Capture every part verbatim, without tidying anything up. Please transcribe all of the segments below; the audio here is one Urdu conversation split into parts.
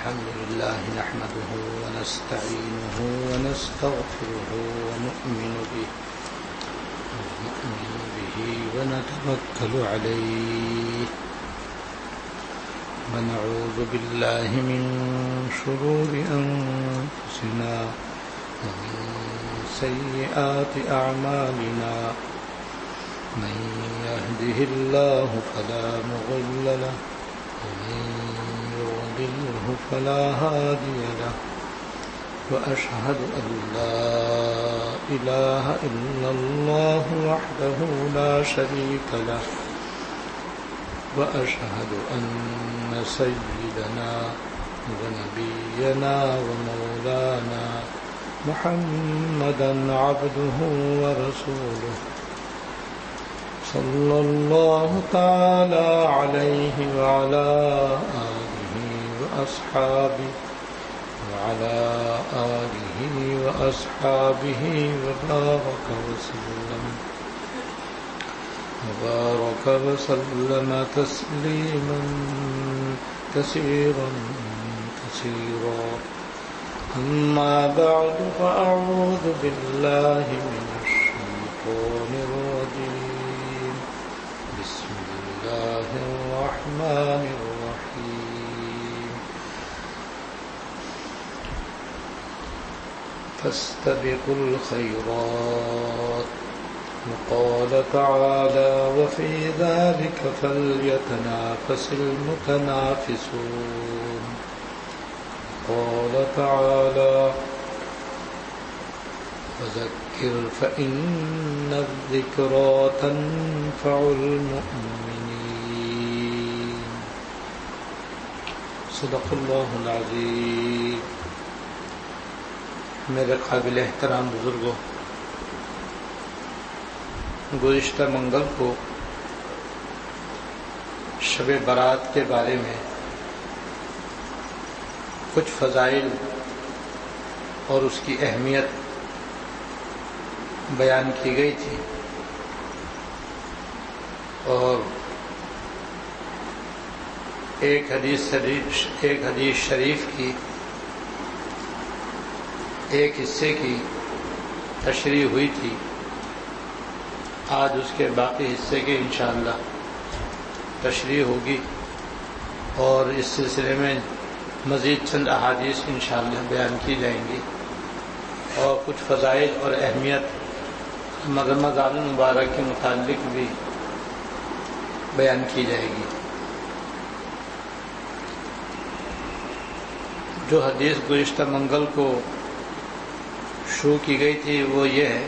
الحمد لله نحمده ونستعينه ونستغفره ونؤمن به ونؤمن به ونتوكل عليه ونعوذ بالله من شرور أنفسنا ومن سيئات أعمالنا من يهده الله فلا مضل له ومن يضلله فلا هادي له وأشهد أن لا إله إلا الله وحده لا شريك له وأشهد أن سيدنا ونبينا ومولانا محمدا عبده ورسوله صلى الله تعالى عليه وعلى آله وأصحابه وعلى آله وأصحابه وبارك وسلم وبارك وسلم تسليما كثيرا كثيرا أما بعد فأعوذ بالله من الشيطان الرجيم بسم الله الرحمن الرحيم فاستبقوا الخيرات وقال تعالى وفي ذلك فليتنافس المتنافسون قال تعالى وذكر فإن الذكرى تنفع المؤمنين صدق اللہ العظیم. میرے قابل احترام بزرگوں، گزشتہ منگل کو شب برات کے بارے میں کچھ فضائل اور اس کی اہمیت بیان کی گئی تھی، اور ایک حدیث شریف ایک حدیث شریف کی ایک حصے کی تشریح ہوئی تھی. آج اس کے باقی حصے کی انشاءاللہ تشریح ہوگی، اور اس سلسلے میں مزید چند احادیث انشاءاللہ بیان کی جائیں گی، اور کچھ فضائل اور اہمیت رمضان المبارک کے متعلق بھی بیان کی جائے گی. جو حدیث گزشتہ منگل کو شروع کی گئی تھی وہ یہ ہے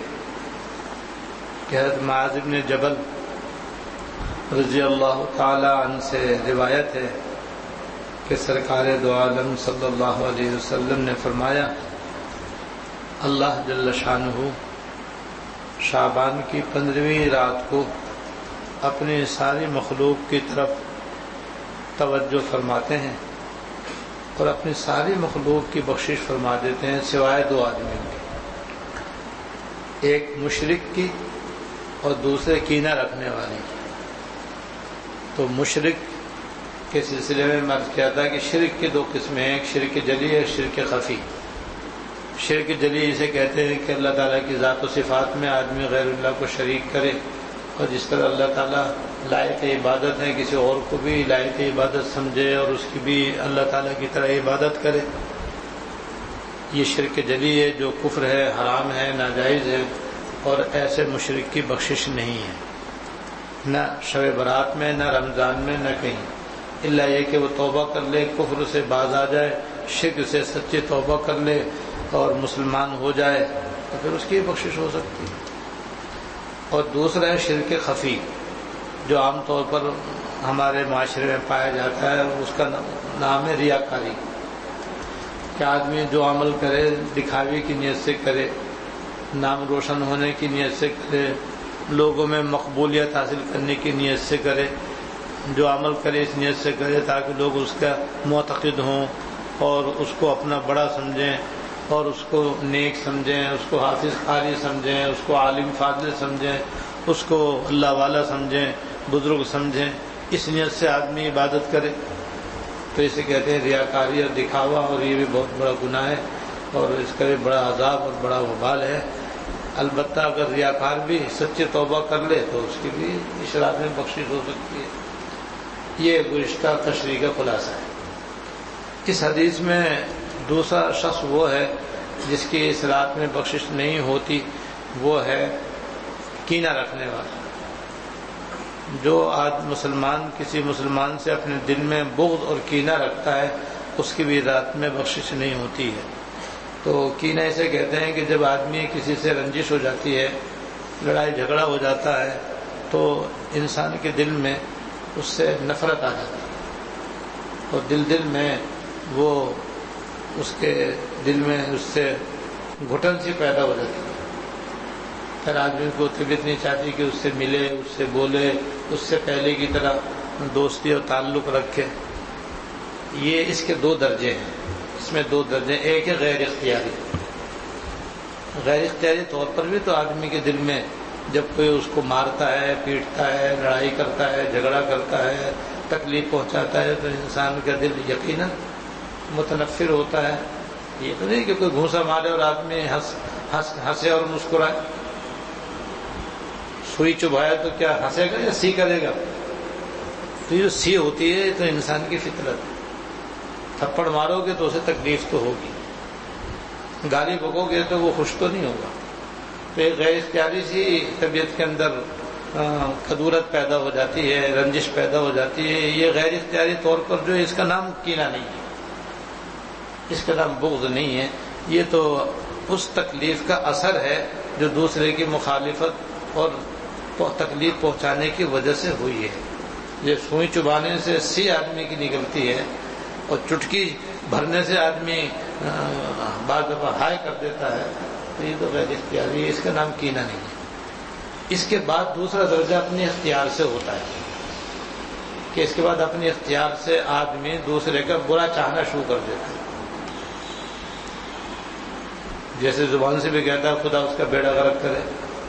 کہ حضرت معاذ بن جبل رضی اللہ تعالی عنہ سے روایت ہے کہ سرکار دو عالم صلی اللہ علیہ وسلم نے فرمایا، اللہ جل شانہ شعبان کی پندرہویں رات کو اپنی ساری مخلوق کی طرف توجہ فرماتے ہیں اور اپنی ساری مخلوق کی بخشش فرما دیتے ہیں سوائے دو آدمیوں کے، ایک مشرک کی اور دوسرے کینہ رکھنے والے کی. تو مشرک کے سلسلے میں میں کیا تھا کہ شرک کی دو قسمیں ہیں، ایک شرک جلی ہے، شرک خفی. شرک جلی اسے کہتے ہیں کہ اللہ تعالیٰ کی ذات و صفات میں آدمی غیر اللہ کو شریک کرے، اور جس طرح اللہ تعالیٰ لائق عبادت ہے کسی اور کو بھی لائق عبادت سمجھے اور اس کی بھی اللہ تعالیٰ کی طرح عبادت کرے. یہ شرک جلی ہے جو کفر ہے، حرام ہے، ناجائز ہے، اور ایسے مشرک کی بخشش نہیں ہے، نہ شب برات میں، نہ رمضان میں، نہ کہیں، الا یہ کہ وہ توبہ کر لے، کفر سے باز آ جائے، شرک سے سچی توبہ کر لے اور مسلمان ہو جائے تو پھر اس کی بخشش ہو سکتی ہے. اور دوسرا ہے شرک خفی، جو عام طور پر ہمارے معاشرے میں پایا جاتا ہے، اس کا نام ہے ریاکاری، کہ آدمی جو عمل کرے دکھاوے کی نیت سے کرے، نام روشن ہونے کی نیت سے کرے، لوگوں میں مقبولیت حاصل کرنے کی نیت سے کرے، جو عمل کرے اس نیت سے کرے تاکہ لوگ اس کا معتقد ہوں اور اس کو اپنا بڑا سمجھیں اور اس کو نیک سمجھیں، اس کو حافظ قاری سمجھیں، اس کو عالم فاضل سمجھیں، اس کو اللہ والا سمجھیں، بزرگ سمجھیں. اس نیت سے آدمی عبادت کرے. تو تو اسے کہتے ہیں ریاکاری اور دکھاوا، اور یہ بھی بہت بڑا گناہ ہے اور اس کا بھی بڑا عذاب اور بڑا وبال ہے۔ البتہ اگر ریاکار بھی سچی توبہ کر لے تو اس کی بھی اس رات میں بخشش ہو سکتی ہے۔ یہ گزشتہ تشریح کا خلاصہ ہے۔ اس حدیث میں دوسرا شخص وہ ہے جس کی اس رات میں بخشش نہیں ہوتی، وہ ہے کینہ رکھنے والا۔ جو آج مسلمان کسی مسلمان سے اپنے دل میں بغض اور کینہ رکھتا ہے، اس کی بھی رات میں بخشش نہیں ہوتی ہے۔ تو کینہ اسے کہتے ہیں کہ جب آدمی کسی سے رنجش ہو جاتی ہے، لڑائی جھگڑا ہو جاتا ہے، تو انسان کے دل میں اس سے نفرت آ جاتی ہے اور دل دل میں وہ اس کے دل میں اس سے گھٹن سی پیدا ہو جاتی ہے۔ پھر آدمی کو طبیعت نہیں چاہتی کہ اس سے ملے، اس سے بولے، اس سے پہلے کی طرح دوستی اور تعلق رکھے۔ یہ اس کے دو درجے ہیں، اس میں دو درجے، ایک ہے غیر اختیاری۔ غیر اختیاری طور پر بھی تو آدمی کے دل میں جب کوئی اس کو مارتا ہے، پیٹتا ہے، لڑائی کرتا ہے، جھگڑا کرتا ہے، تکلیف پہنچاتا ہے، تو انسان کا دل یقیناً متنفر ہوتا ہے۔ یہ تو نہیں کہ کوئی گھونسا مارے اور آدمی ہنس ہنس ہنسے اور مسکرائے۔ سوئی چبھایا تو کیا ہنسے گا یا سی کرے گا؟ تو یہ جو سی ہوتی ہے تو انسان کی فطرت ہے۔ تھپڑ مارو گے تو اسے تکلیف تو ہوگی، گالی بکو گے تو وہ خوش تو نہیں ہوگا۔ تو ایک غیر اختیاری سی طبیعت کے اندر کدورت پیدا ہو جاتی ہے، رنجش پیدا ہو جاتی ہے۔ یہ غیر اختیاری طور پر جو ہے، اس کا نام کینہ نہیں ہے، اس کا نام بغض نہیں ہے۔ یہ تو اس تکلیف کا اثر ہے جو دوسرے کی مخالفت اور تکلیف پہنچانے کی وجہ سے ہوئی ہے۔ یہ سوئی چبانے سے سی آدمی کی نکلتی ہے اور چٹکی بھرنے سے آدمی بعض دفعہ ہائے کر دیتا ہے، تو یہ تو غیر اختیاری ہے، اس کا نام کینہ نہیں ہے۔ اس کے بعد دوسرا درجہ اپنے اختیار سے ہوتا ہے کہ اس کے بعد اپنے اختیار سے آدمی دوسرے کا برا چاہنا شروع کر دیتا ہے۔ جیسے زبان سے بھی کہتا ہے خدا اس کا بیڑا غرق کرے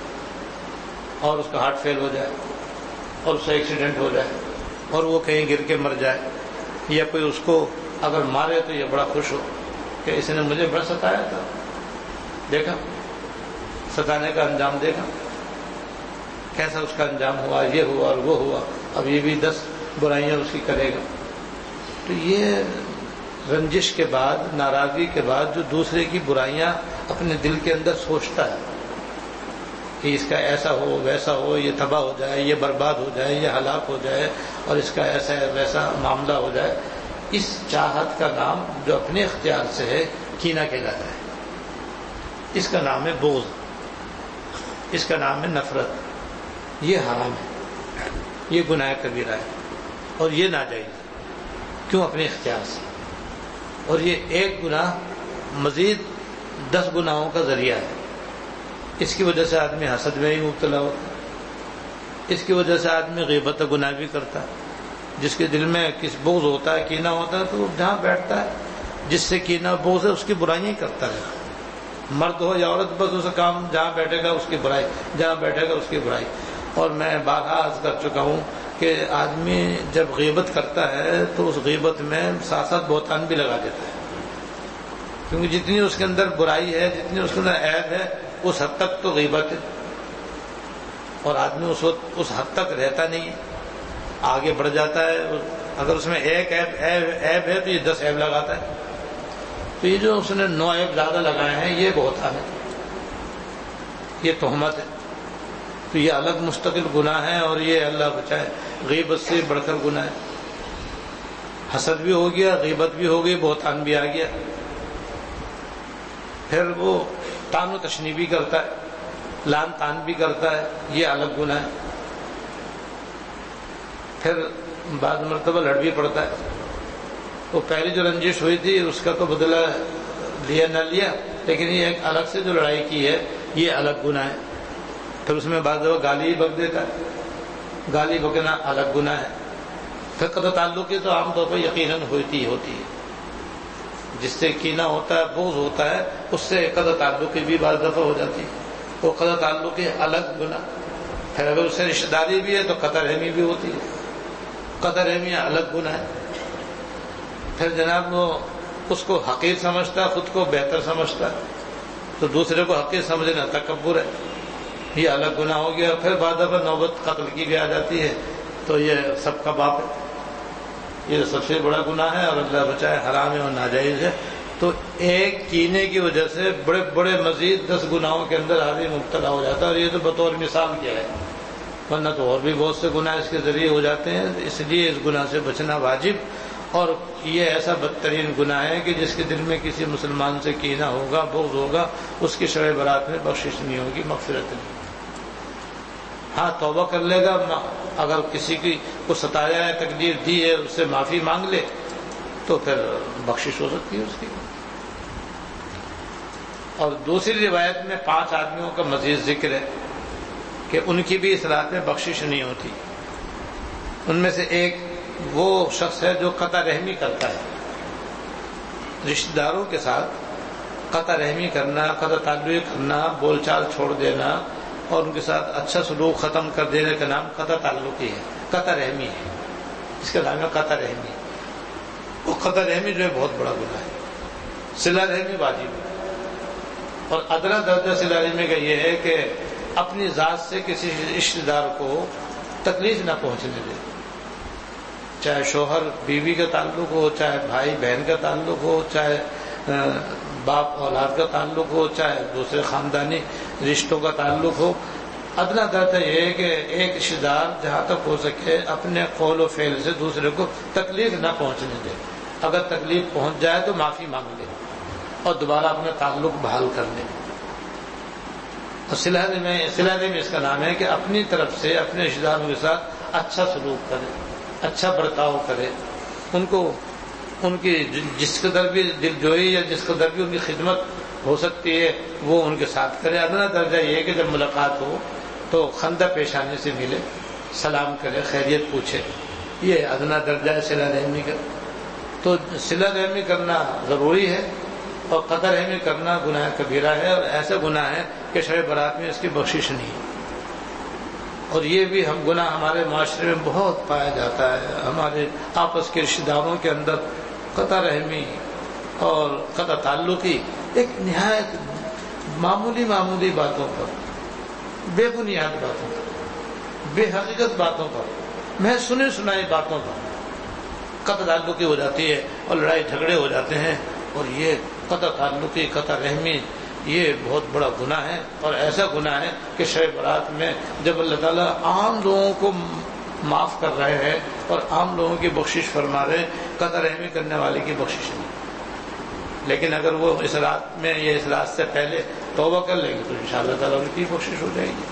اور اس کا ہارٹ فیل ہو جائے اور اس کا ایکسیڈنٹ ہو جائے اور وہ کہیں گر کے مر جائے، یا کوئی اس کو اگر مارے تو یہ بڑا خوش ہو کہ اس نے مجھے بڑا ستایا تھا، دیکھا ستانے کا انجام دیکھا کیسا اس کا انجام ہوا، یہ ہوا اور وہ ہوا، اب یہ بھی دس برائیاں اس کی کرے گا۔ تو یہ رنجش کے بعد، ناراضگی کے بعد جو دوسرے کی برائیاں اپنے دل کے اندر سوچتا ہے کہ اس کا ایسا ہو، ویسا ہو، یہ تباہ ہو جائے، یہ برباد ہو جائے، یہ ہلاک ہو جائے، اور اس کا ایسا ویسا معاملہ ہو جائے، اس چاہت کا نام جو اپنے اختیار سے ہے کینہ کہلاتا ہے۔ اس کا نام ہے بغض، اس کا نام ہے نفرت۔ یہ حرام ہے، یہ گناہ کبیرہ ہے اور یہ ناجائز۔ کیوں؟ اپنے اختیار سے۔ اور یہ ایک گناہ مزید دس گناہوں کا ذریعہ ہے۔ اس کی وجہ سے آدمی حسد میں ہی مبتلا ہوتا ہے، اس کی وجہ سے آدمی غیبت گناہ بھی کرتا ہے۔ جس کے دل میں کس بغض ہوتا ہے، کینہ ہوتا ہے، تو جہاں بیٹھتا ہے جس سے کینہ بغض ہے اس کی برائیاں کرتا ہے۔ مرد ہو یا عورت، بس اس کا کام جہاں بیٹھے گا اس کی برائی، جہاں بیٹھے گا اس کی برائی۔ اور میں بارہا عرض کر چکا ہوں کہ آدمی جب غیبت کرتا ہے تو اس غیبت میں ساتھ ساتھ بہتان بھی لگا دیتا ہے، کیونکہ جتنی اس کے اندر برائی ہے، جتنی اس کے اندر عیب ہے، اس حد تک تو غیبت ہے، اور آدمی اس وقت اس حد تک رہتا نہیں ہے، آگے بڑھ جاتا ہے۔ اگر اس میں ایک عیب عیب ہے تو یہ دس عیب لگاتا ہے۔ تو یہ جو اس نے نو عیب زیادہ لگائے ہیں، یہ بہتان ہے، یہ تہمت ہے۔ تو یہ الگ مستقل گناہ ہے، اور یہ اللہ بچائے غیبت سے بڑھ کر گناہ ہے۔ حسد بھی ہو گیا، غیبت بھی ہو گئی، بہتان بھی آ گیا۔ پھر وہ تان و تشنیع بھی کرتا ہے، لان تان بھی کرتا ہے، یہ الگ گناہ ہے۔ پھر بعض مرتبہ لڑ بھی پڑتا ہے۔ تو پہلی جو رنجش ہوئی تھی اس کا تو بدلہ لیا نہ لیا، لیکن یہ ایک الگ سے جو لڑائی کی ہے یہ الگ گناہ ہے۔ پھر اس میں بعض دفعہ گالی بک دیتا ہے، گالی بکنا الگ گناہ ہے۔ پھر قطع تعلقی تو عام طور پر یقیناً ہوتی ہوتی ہے، جس سے کینہ ہوتا ہے، بغض ہوتا ہے، اس سے قطع تعلقی بھی بعض دفعہ ہو جاتی ہے۔ تو قطع تعلقی الگ گناہ۔ پھر اگر اس سے رشتہ داری بھی ہے تو قطع رحمی بھی ہوتی ہے، قطع رحمی الگ گناہ ہے۔ پھر جناب وہ اس کو حقیر سمجھتا ہے، خود کو بہتر سمجھتا ہے، تو دوسرے کو حقیر سمجھنا تکبر ہے، یہ الگ گناہ ہو گیا. پھر بعد پر نوبت قتل کی بھی آ جاتی ہے، تو یہ سب کا باپ ہے، یہ سب سے بڑا گناہ ہے اور اللہ بچائے حرام ہے اور ناجائز ہے. تو ایک کینے کی وجہ سے بڑے بڑے مزید دس گناہوں کے اندر آدمی مبتلا ہو جاتا ہے، اور یہ تو بطور مثال کیا ہے، ورنہ تو اور بھی بہت سے گناہ اس کے ذریعے ہو جاتے ہیں. اس لیے اس گناہ سے بچنا واجب، اور یہ ایسا بدترین گناہ ہے کہ جس کے دل میں کسی مسلمان سے کینہ ہوگا، بغض ہوگا، اس کی شب برات میں بخشش نہیں ہوگی، مغفرت نہیں. ہاں توبہ کر لے گا، اگر کسی کی کو ستایا ہے، تکلیف دی ہے، اس سے معافی مانگ لے تو پھر بخشش ہو سکتی ہے اس کی. اور دوسری روایت میں پانچ آدمیوں کا مزید ذکر ہے کہ ان کی بھی اس رات میں بخشش نہیں ہوتی. ان میں سے ایک وہ شخص ہے جو قطع رحمی کرتا ہے، رشتہ داروں کے ساتھ قطع رحمی کرنا، قطع تعلق کرنا، بول چال چھوڑ دینا اور ان کے ساتھ اچھا سلوک ختم کر دینے کا نام قطع تعلق ہی ہے، قطع رحمی ہے. اس کا نام ہے قطع رحمی. وہ قطع رحمی جو ہے بہت بڑا گناہ ہے. صلہ رحمی واجب ہے، اور ادنا درجہ صلہ رحمی کا یہ ہے کہ اپنی ذات سے کسی رشتہ دار کو تکلیف نہ پہنچنے دے، چاہے شوہر بیوی کا تعلق ہو، چاہے بھائی بہن کا تعلق ہو، چاہے باپ اولاد کا تعلق ہو، چاہے دوسرے خاندانی رشتوں کا تعلق ہو. ادنا درجہ یہ ہے کہ ایک رشتہ دار جہاں تک ہو سکے اپنے قول و فعل سے دوسرے کو تکلیف نہ پہنچنے دے. اگر تکلیف پہنچ جائے تو معافی مانگ لے اور دوبارہ اپنا تعلق بحال کر لے. اور صلہ میں صلہ میں اس کا نام ہے کہ اپنی طرف سے اپنے رشتہ داروں کے ساتھ اچھا سلوک کرے، اچھا برتاؤ کرے، ان کو ان کی جس قدر بھی دل جوئی یا جس قدر بھی ان کی خدمت ہو سکتی ہے وہ ان کے ساتھ کرے. ادنا درجہ یہ ہے کہ جب ملاقات ہو تو خندہ پیشانی سے ملے، سلام کرے، خیریت پوچھے. یہ ادنا درجہ ہے صلہ رحمی کا. تو صلہ رحمی کرنا ضروری ہے، اور قطع رحمی کرنا گناہ کبیرہ ہے، اور ایسا گناہ ہے کہ شب برات میں اس کی بخشش نہیں ہے. اور یہ بھی ہم گناہ ہمارے معاشرے میں بہت پایا جاتا ہے. ہمارے آپس کے رشتہ داروں کے اندر قطع رحمی اور قطع تعلقی ایک نہایت معمولی معمولی باتوں پر، بے بنیاد باتوں پر، بے حقیقت باتوں پر، محض سنی سنائی باتوں پر قطع تعلقی ہو جاتی ہے اور لڑائی جھگڑے ہو جاتے ہیں. اور یہ قطع تعلقی، قطع رحمی یہ بہت بڑا گناہ ہے، اور ایسا گناہ ہے کہ شب برات میں جب اللہ تعالیٰ عام لوگوں کو معاف کر رہے ہیں اور عام لوگوں کی بخشش فرما رہے ہیں، قطع رحمی کرنے والے کی بخشش نہیں. لیکن اگر وہ اس رات میں یا اس رات سے پہلے توبہ کر لیں گے تو انشاءاللہ تعالیٰ ان کی بخشش ہو جائے گی.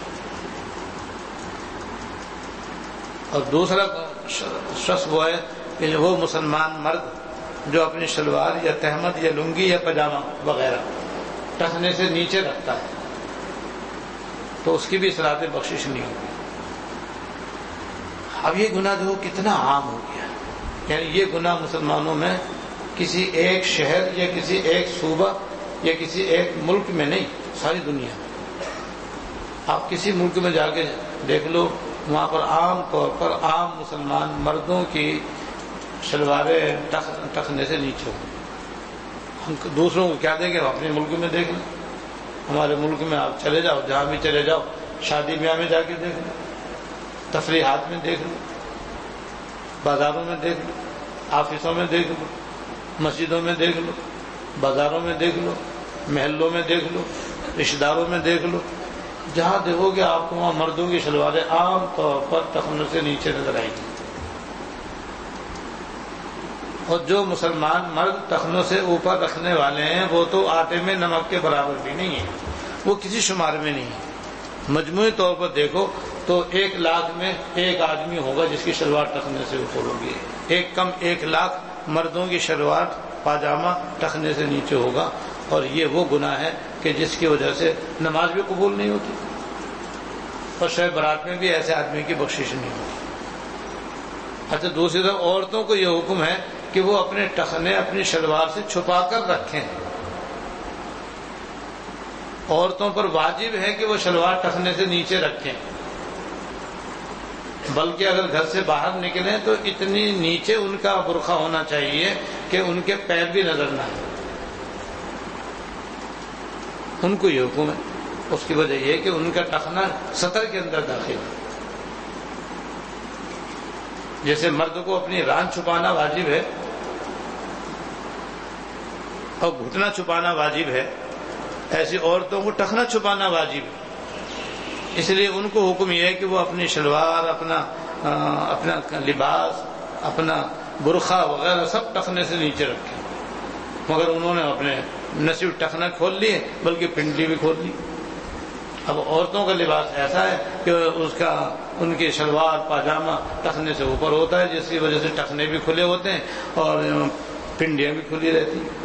اور دوسرا شخص وہ ہے کہ وہ مسلمان مرد جو اپنی شلوار یا تہمد یا لنگی یا پاجامہ وغیرہ ٹخنے سے نیچے رکھتا ہے، تو اس کی بھی اس رات میں بخشش نہیں ہوگی. اب یہ گناہ جو کتنا عام ہو گیا، یعنی یہ گناہ مسلمانوں میں کسی ایک شہر یا کسی ایک صوبہ یا کسی ایک ملک میں نہیں، ساری دنیا میں. آپ کسی ملک میں جا کے دیکھ لو، وہاں پر عام طور پر عام مسلمان مردوں کی شلواریں ٹخنے سے نیچے ہوں. ہم دوسروں کو کیا دیں گے؟ اپنے ملک میں دیکھ لیں. ہمارے ملک میں آپ چلے جاؤ، جہاں بھی چلے جاؤ، شادی بیاہ میں جا کے دیکھ لو، تفریحات میں دیکھ لو، بازاروں میں دیکھ لو، آفسوں میں دیکھ لو، مسجدوں میں دیکھ لو، بازاروں میں دیکھ لو، محلوں میں دیکھ لو، رشتہ داروں میں دیکھ لو، جہاں دیکھو گے آپ کو وہاں مردوں کی شلواریں عام طور پر ٹخنوں سے نیچے نظر آئیں گی. اور جو مسلمان مرد ٹخنوں سے اوپر رکھنے والے ہیں وہ تو آٹے میں نمک کے برابر بھی نہیں ہیں، وہ کسی شمار میں نہیں ہے. مجموعی طور پر دیکھو تو ایک لاکھ میں ایک آدمی ہوگا جس کی شلوار ٹخنے سے اوپر ہوگی. ایک کم ایک لاکھ مردوں کی شلوار پاجامہ ٹخنے سے نیچے ہوگا. اور یہ وہ گناہ ہے کہ جس کی وجہ سے نماز بھی قبول نہیں ہوتی، اور شب برات میں بھی ایسے آدمی کی بخشش نہیں ہوتی. اچھا دوسری طرف عورتوں کو یہ حکم ہے کہ وہ اپنے ٹخنے اپنی شلوار سے چھپا کر رکھیں. عورتوں پر واجب ہے کہ وہ شلوار ٹخنے سے نیچے رکھیں. بلکہ اگر گھر سے باہر نکلیں تو اتنی نیچے ان کا برقع ہونا چاہیے کہ ان کے پیر بھی نظر نہ آئے. ان کو یہ حکم ہے. اس کی وجہ یہ کہ ان کا ٹخنا سطر کے اندر داخل ہے. جیسے مرد کو اپنی ران چھپانا واجب ہے اور گھٹنا چھپانا واجب ہے، ایسی عورتوں کو ٹخنا چھپانا واجب ہے. اس لیے ان کو حکم یہ ہے کہ وہ اپنی شلوار، اپنا اپنا لباس، اپنا برقع وغیرہ سب ٹخنے سے نیچے رکھیں. مگر انہوں نے اپنے نہ صرف ٹخنا کھول لیے بلکہ پنڈلی بھی کھول لی. اب عورتوں کا لباس ایسا ہے کہ اس کا ان کی شلوار پاجامہ ٹخنے سے اوپر ہوتا ہے، جس کی وجہ سے ٹخنے بھی کھلے ہوتے ہیں اور پنڈیاں بھی کھلی رہتی ہیں.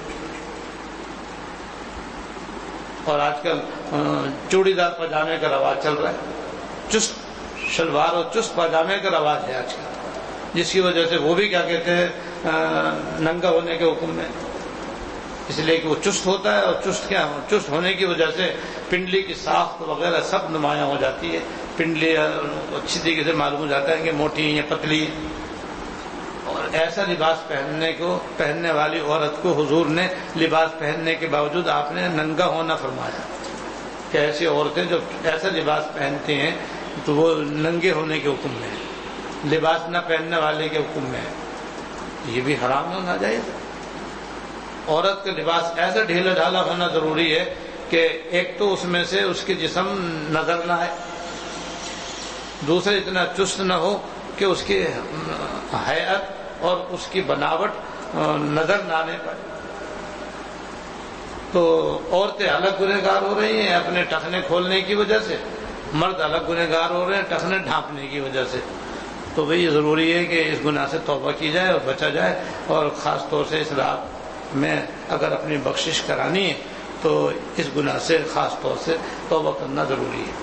اور آج کل چوڑی دار پاجامے کا رواج چل رہا ہے، چست شلوار اور چست پاجامے کا رواج ہے آج کل، جس کی وجہ سے وہ بھی کیا کہتے ہیں ننگا ہونے کے حکم میں. اس لیے کہ وہ چست ہوتا ہے اور چست کیا چست ہونے کی وجہ سے پنڈلی کی ساخت وغیرہ سب نمایاں ہو جاتی ہے. پنڈلی اچھی طریقے سے معلوم ہو جاتا ہے کہ موٹی یا پتلی. اور ایسا لباس پہننے کو پہننے والی عورت کو حضور نے لباس پہننے کے باوجود آپ نے ننگا ہونا فرمایا کہ ایسی عورتیں جو ایسا لباس پہنتی ہیں تو وہ ننگے ہونے کے حکم میں ہے، لباس نہ پہننے والے کے حکم میں ہے. یہ بھی حرام ہے، ناجائز. عورت کا لباس ایسا ڈھیلا ڈھالا ہونا ضروری ہے کہ ایک تو اس میں سے اس کے جسم نظر نہ آئے، دوسرا اتنا چست نہ ہو کہ اس کی ہیئت اور اس کی بناوٹ نظر نہ آنے پائے. تو عورتیں الگ گنہگار ہو رہی ہیں اپنے ٹخنے کھولنے کی وجہ سے، مرد الگ گنہگار ہو رہے ہیں ٹخنے ڈھانپنے کی وجہ سے. تو بھئی یہ ضروری ہے کہ اس گناہ سے توبہ کی جائے اور بچا جائے. اور خاص طور سے اس رات میں اگر اپنی بخشش کرانی ہے تو اس گناہ سے خاص طور سے توبہ کرنا ضروری ہے.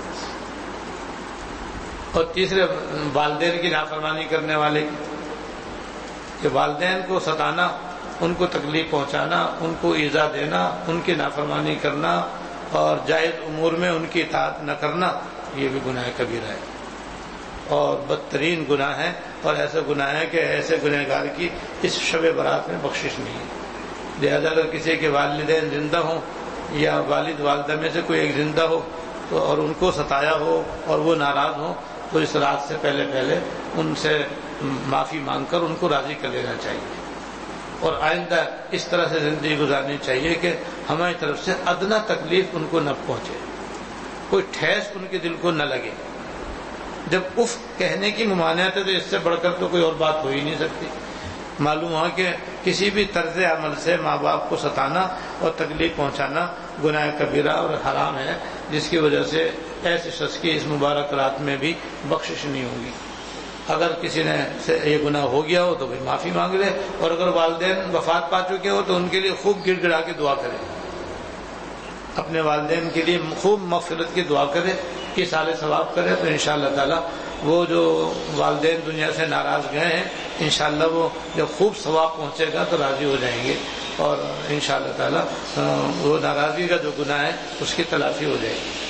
اور تیسرے والدین کی نافرمانی کرنے والے کہ والدین کو ستانا، ان کو تکلیف پہنچانا، ان کو ایذا دینا، ان کی نافرمانی کرنا اور جائز امور میں ان کی اطاعت نہ کرنا، یہ بھی گناہ کبیرہ ہے اور بدترین گناہ ہے. اور ایسا گناہ ہے کہ ایسے گنہگار کی اس شب برات میں بخشش نہیں ہے. لہذا اگر کسی کے والدین زندہ ہوں یا والد والدہ میں سے کوئی ایک زندہ ہو تو اور ان کو ستایا ہو اور وہ ناراض ہو تو اس رات سے پہلے پہلے ان سے معافی مانگ کر ان کو راضی کر لینا چاہیے اور آئندہ اس طرح سے زندگی گزارنی چاہیے کہ ہماری طرف سے ادنا تکلیف ان کو نہ پہنچے، کوئی ٹھیس ان کے دل کو نہ لگے. جب اف کہنے کی ممانعت ہے تو اس سے بڑھ کر تو کوئی اور بات ہو ہی نہیں سکتی. معلوم ہوا کہ کسی بھی طرز عمل سے ماں باپ کو ستانا اور تکلیف پہنچانا گناہ کبیرہ اور حرام ہے، جس کی وجہ سے ایسے شخص کی اس مبارک رات میں بھی بخشش نہیں ہوگی. اگر کسی نے سے یہ گناہ ہو گیا ہو تو بھی معافی مانگ لے، اور اگر والدین وفات پا چکے ہو تو ان کے لیے خوب گڑ گڑا کے دعا کرے، اپنے والدین کے لیے خوب مغفرت کی دعا کرے، ایصال ثواب کرے. تو انشاءاللہ تعالی وہ جو والدین دنیا سے ناراض گئے ہیں انشاءاللہ وہ جب خوب ثواب پہنچے گا تو راضی ہو جائیں گے اور انشاءاللہ تعالی وہ ناراضگی کا جو گناہ ہے اس کی تلافی ہو جائے گی.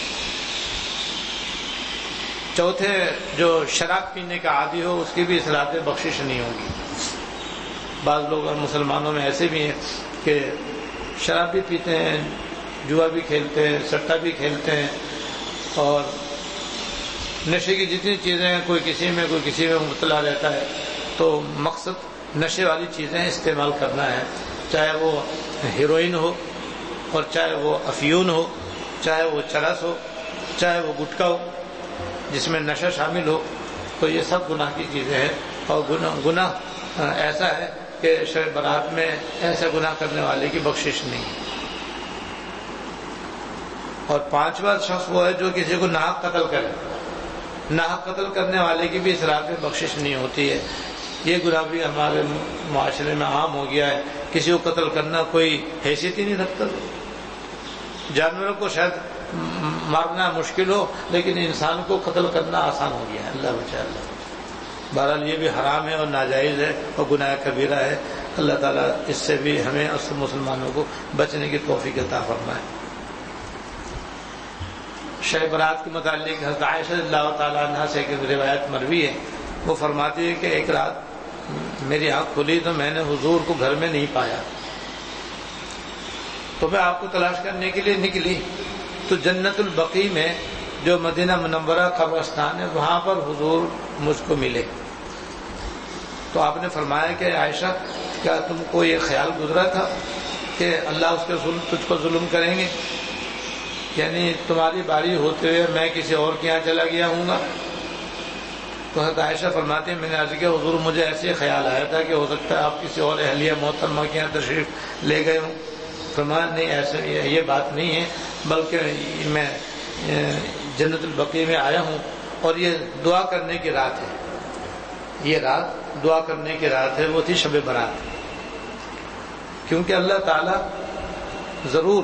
چوتھے جو شراب پینے کا عادی ہو اس کی بھی اس رات میں بخشش نہیں ہوگی. بعض لوگ اور مسلمانوں میں ایسے بھی ہیں کہ شراب بھی پیتے ہیں، جوا بھی کھیلتے ہیں، سٹا بھی کھیلتے ہیں اور نشے کی جتنی چیزیں ہیں کوئی کسی میں کوئی کسی میں مبتلا رہتا ہے. تو مقصد نشے والی چیزیں استعمال کرنا ہے، چاہے وہ ہیروئن ہو اور چاہے وہ افیون ہو، چاہے وہ چرس ہو، چاہے وہ گٹکا ہو جس میں نشہ شامل ہو. تو یہ سب گناہ کی چیزیں ہیں اور گناہ گناہ ایسا ہے کہ شب برات میں ایسے گناہ کرنے والے کی بخشش نہیں. اور پانچواں شخص وہ ہے جو کسی کو ناحق قتل کرے. ناحق قتل کرنے والے کی بھی اس رات میں بخشش نہیں ہوتی ہے. یہ گناہ بھی ہمارے معاشرے میں عام ہو گیا ہے. کسی کو قتل کرنا کوئی حیثیت ہی نہیں رکھتا. جانوروں کو شاید مارنا مشکل ہو لیکن انسان کو قتل کرنا آسان ہو گیا ہے. اللہ بچائے اللہ. بہرحال یہ بھی حرام ہے اور ناجائز ہے اور گناہ کبیرہ ہے. اللہ تعالیٰ اس سے بھی ہمیں اور مسلمانوں کو بچنے کی توفیق عطا فرمائے. شب برات کے متعلق حضرت عائشہ رضی اللہ تعالیٰ عنہ سے ایک روایت مروی ہے، وہ فرماتی ہے کہ ایک رات میری آنکھ کھلی تو میں نے حضور کو گھر میں نہیں پایا، تو میں آپ کو تلاش کرنے کے لیے نکلی تو جنت البقیع میں جو مدینہ منورہ قبرستان ہے وہاں پر حضور مجھ کو ملے۔ تو آپ نے فرمایا کہ عائشہ کیا تم کو یہ خیال گزرا تھا کہ اللہ اس کے رسول تجھ کو ظلم کریں گے، یعنی تمہاری باری ہوتے ہوئے میں کسی اور کے یہاں چلا گیا ہوں گا؟ تو حضرت عائشہ فرماتے ہیں میں نے عرض کیا حضور مجھے ایسے خیال آیا تھا کہ ہو سکتا ہے آپ کسی اور اہلیہ محترمہ کے یہاں تشریف لے گئے ہوں۔ فرمایا نہیں ایسے یہ بات نہیں ہے، بلکہ میں جنت البقیع میں آیا ہوں اور یہ دعا کرنے کی رات ہے، یہ رات دعا کرنے کی رات ہے، وہ تھی شب برات، کیونکہ اللہ تعالی ضرور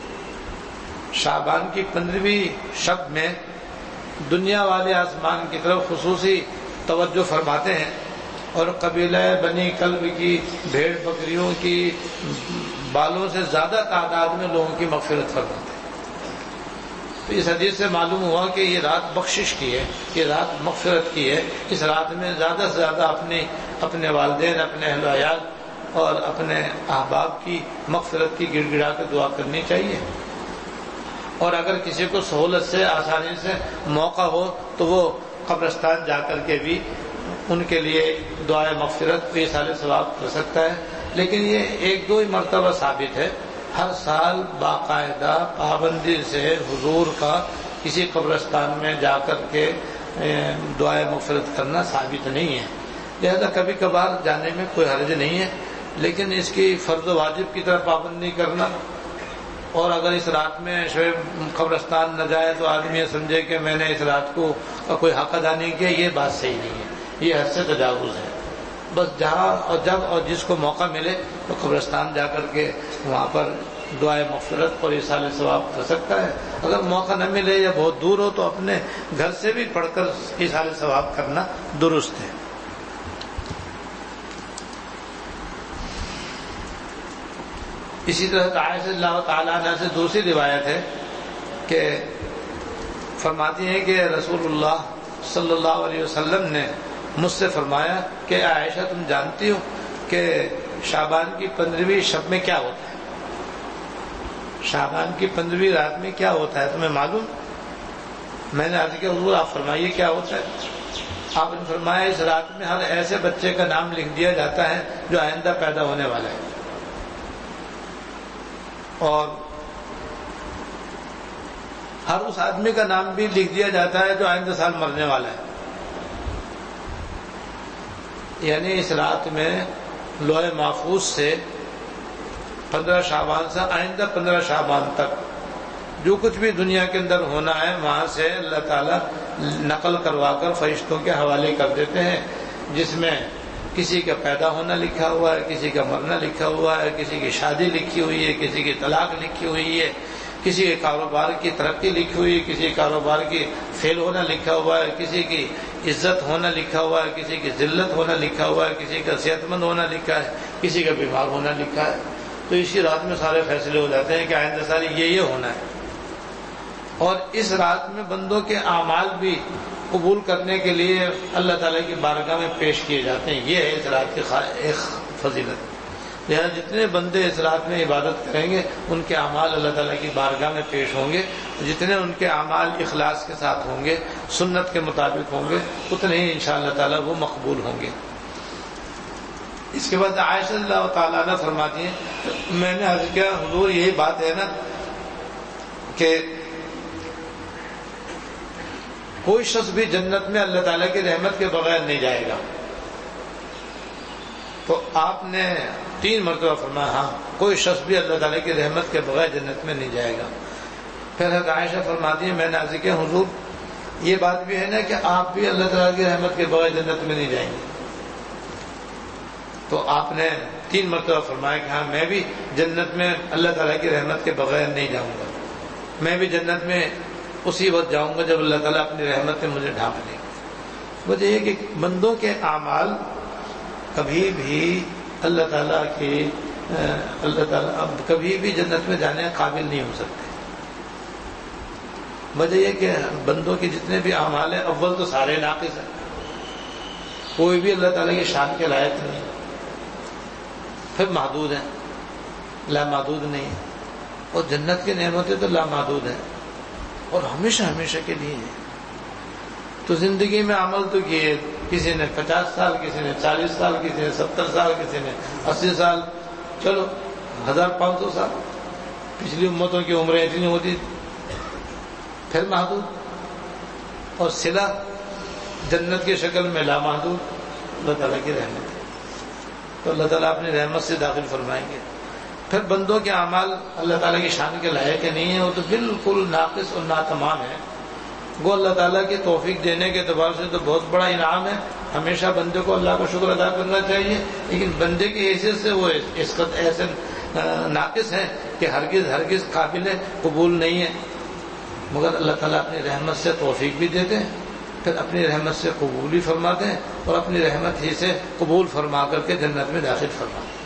شعبان کی پندرہویں شب میں دنیا والے آسمان کی طرف خصوصی توجہ فرماتے ہیں اور قبیلہ بنی کلب کی بھیڑ بکریوں کی بالوں سے زیادہ تعداد میں لوگوں کی مغفرت فرماتے ہیں۔ تو اس حدیث سے معلوم ہوا کہ یہ رات بخشش کی ہے، یہ رات مغفرت کی ہے، اس رات میں زیادہ سے زیادہ اپنے اپنے والدین، اپنے اہل و عیال اور اپنے احباب کی مغفرت کی گڑ گڑا کے دعا کرنی چاہیے، اور اگر کسی کو سہولت سے آسانی سے موقع ہو تو وہ قبرستان جا کر کے بھی ان کے لیے دعائے مغفرت بھی سارے ثواب کر سکتا ہے۔ لیکن یہ ایک دو ہی مرتبہ ثابت ہے، ہر سال باقاعدہ پابندی سے حضور کا کسی قبرستان میں جا کر کے دعائے مغفرت کرنا ثابت نہیں ہے، لہذا کبھی کبھار جانے میں کوئی حرج نہیں ہے، لیکن اس کی فرض و واجب کی طرف پابندی کرنا اور اگر اس رات میں قبرستان نہ جائے تو آدمی یہ سمجھے کہ میں نے اس رات کو کوئی حق ادا نہیں کیا، یہ بات صحیح نہیں ہے، یہ حد سے تجاوز ہے۔ بس جہاں اور جب اور جس کو موقع ملے تو قبرستان جا کر کے وہاں پر دعائے مغفرت اور ایصال ثواب کر سکتا ہے، اگر موقع نہ ملے یا بہت دور ہو تو اپنے گھر سے بھی پڑھ کر ایصال ثواب کرنا درست ہے۔ اسی طرح عائشہ رضی اللہ تعالیٰ عنہ سے دوسری روایت ہے کہ فرماتی ہیں کہ رسول اللہ صلی اللہ علیہ وسلم نے مجھ سے فرمایا کہ عائشہ تم جانتی ہو کہ شعبان کی پندرہویں شب میں کیا ہوتا ہے، شعبان کی پندرہویں رات میں کیا ہوتا ہے تمہیں معلوم؟ میں نے عرض کیا حضور آپ فرمائیے کیا ہوتا ہے؟ آپ نے فرمایا اس رات میں ہر ایسے بچے کا نام لکھ دیا جاتا ہے جو آئندہ پیدا ہونے والا ہے، اور ہر اس آدمی کا نام بھی لکھ دیا جاتا ہے جو آئندہ سال مرنے والا ہے۔ یعنی اس رات میں لوح محفوظ سے پندرہ شعبان سے آئندہ پندرہ شعبان تک جو کچھ بھی دنیا کے اندر ہونا ہے وہاں سے اللہ تعالیٰ نقل کروا کر فرشتوں کے حوالے کر دیتے ہیں، جس میں کسی کا پیدا ہونا لکھا ہوا ہے، کسی کا مرنا لکھا ہوا ہے، کسی کی شادی لکھی ہوئی ہے، کسی کی طلاق لکھی ہوئی ہے، کسی کے کاروبار کی ترقی لکھی ہوئی ہے، کسی کاروبار کی فیل ہونا لکھا ہوا ہے، کسی کی عزت ہونا لکھا ہوا ہے، کسی کی ذلت ہونا لکھا ہوا ہے، کسی کا صحت مند ہونا لکھا ہے، کسی کا بیمار ہونا لکھا ہے۔ تو اسی رات میں سارے فیصلے ہو جاتے ہیں کہ آئندہ سال یہ یہ ہونا ہے، اور اس رات میں بندوں کے اعمال بھی قبول کرنے کے لیے اللہ تعالیٰ کی بارگاہ میں پیش کیے جاتے ہیں، یہ ہے اس رات کی ایک فضیلت۔ لہذا جتنے بندے اس رات میں عبادت کریں گے ان کے اعمال اللہ تعالیٰ کی بارگاہ میں پیش ہوں گے، جتنے ان کے اعمال اخلاص کے ساتھ ہوں گے، سنت کے مطابق ہوں گے، اتنے ہی انشاءاللہ تعالیٰ وہ مقبول ہوں گے۔ اس کے بعد عائشہ اللہ تعالیٰ عنہ فرماتی ہیں میں نے عرض کیا حضور یہی بات ہے نا کہ کوئی شخص بھی جنت میں اللہ تعالیٰ کی رحمت کے بغیر نہیں جائے گا؟ تو آپ نے تین مرتبہ فرمایا ہاں کوئی شخص بھی اللہ تعالیٰ کی رحمت کے بغیر جنت میں نہیں جائے گا۔ پھر حضرت عائشہ فرماتی ہیں میں نے عرض کیا حضور یہ بات بھی ہے نا کہ آپ بھی اللہ تعالیٰ کی رحمت کے بغیر جنت میں نہیں جائیں گے؟ تو آپ نے تین مرتبہ فرمایا کہ ہاں میں بھی جنت میں اللہ تعالیٰ کی رحمت کے بغیر نہیں جاؤں گا، میں بھی جنت میں اسی وقت جاؤں گا جب اللہ تعالیٰ اپنی رحمت سے مجھے ڈھانپ لے گا۔ وجہ یہ کہ بندوں کے اعمال کبھی بھی اللہ تعالیٰ کی اللہ تعالیٰ اب کبھی بھی جنت میں جانے کے قابل نہیں ہو سکتے، وجہ یہ کہ بندوں کے جتنے بھی اعمال ہیں اول تو سارے ناقص ہیں، کوئی بھی اللہ تعالیٰ کی شان کے لائق نہیں، پھر محدود ہیں، لامحدود نہیں ہے، اور جنت کی نعمتیں تو لامحدود ہیں اور ہمیشہ ہمیشہ کے لیے ہیں۔ تو زندگی میں عمل تو کیے، کسی نے پچاس سال، کسی نے چالیس سال، کسی نے ستر سال، کسی نے اسی سال، چلو ہزار پانچ سو سال، پچھلی امتوں کی عمریں اتنی ہوتی، پھر محدود، اور صلہ جنت کی شکل میں لامحدود، اللہ تعالیٰ کی رحمت ہے، تو اللہ تعالیٰ اپنی رحمت سے داخل فرمائیں گے۔ پھر بندوں کے اعمال اللہ تعالیٰ کی شان کے لائق نہیں ہیں، وہ تو بالکل ناقص اور ناتمام ہے۔ وہ اللہ تعالیٰ کی توفیق دینے کے اعتبار سے تو بہت بڑا انعام ہے، ہمیشہ بندے کو اللہ کا شکر ادا کرنا چاہیے، لیکن بندے کی حیثیت سے وہ اس قدر ایسے ناقص ہیں کہ ہرگز ہرگز قابل قبول نہیں ہے، مگر اللہ تعالیٰ اپنی رحمت سے توفیق بھی دیتے ہیں، پھر اپنی رحمت سے قبول بھی فرماتے ہیں، اور اپنی رحمت ہی سے قبول فرما کر کے جنت میں داخل فرماتے ہیں۔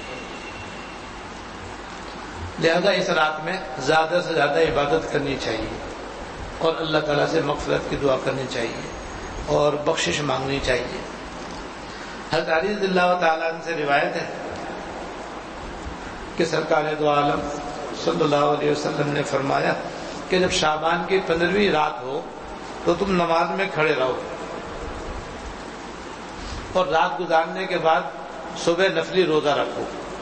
لہذا اس رات میں زیادہ سے زیادہ عبادت کرنی چاہیے، اور اللہ تعالیٰ سے مغفرت کی دعا کرنی چاہیے، اور بخشش مانگنی چاہیے۔ حضرت علی رضی اللہ تعالیٰ عنہ سے روایت ہے کہ سرکار دو عالم صلی اللہ علیہ وسلم نے فرمایا کہ جب شعبان کی پندرہویں رات ہو تو تم نماز میں کھڑے رہو، اور رات گزارنے کے بعد صبح نفلی روزہ رکھو،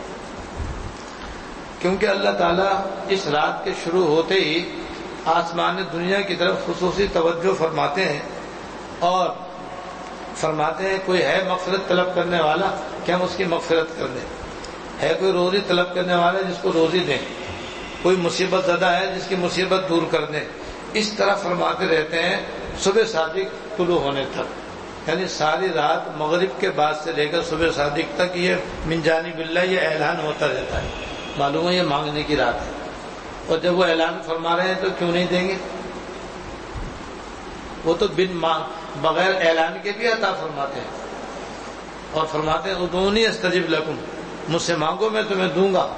کیونکہ اللہ تعالیٰ اس رات کے شروع ہوتے ہی آسمان دنیا کی طرف خصوصی توجہ فرماتے ہیں، اور فرماتے ہیں کوئی ہے مغفرت طلب کرنے والا کہ ہم اس کی مغفرت کر دیں، ہے کوئی روزی طلب کرنے والا جس کو روزی دیں، کوئی مصیبت زدہ ہے جس کی مصیبت دور کر دیں۔ اس طرح فرماتے رہتے ہیں صبح صادق طلوع ہونے تک، یعنی ساری رات مغرب کے بعد سے لے کر صبح صادق تک یہ من جانب اللہ یہ اعلان ہوتا رہتا ہے، معلوم ہے یہ مانگنے کی رات ہے، اور جب وہ اعلان فرما رہے ہیں تو کیوں نہیں دیں گے؟ وہ تو بن بغیر اعلان کے بھی عطا فرماتے ہیں، اور فرماتے ہیں ادعونی استجب لکم، مجھ سے مانگو میں تمہیں دوں گا۔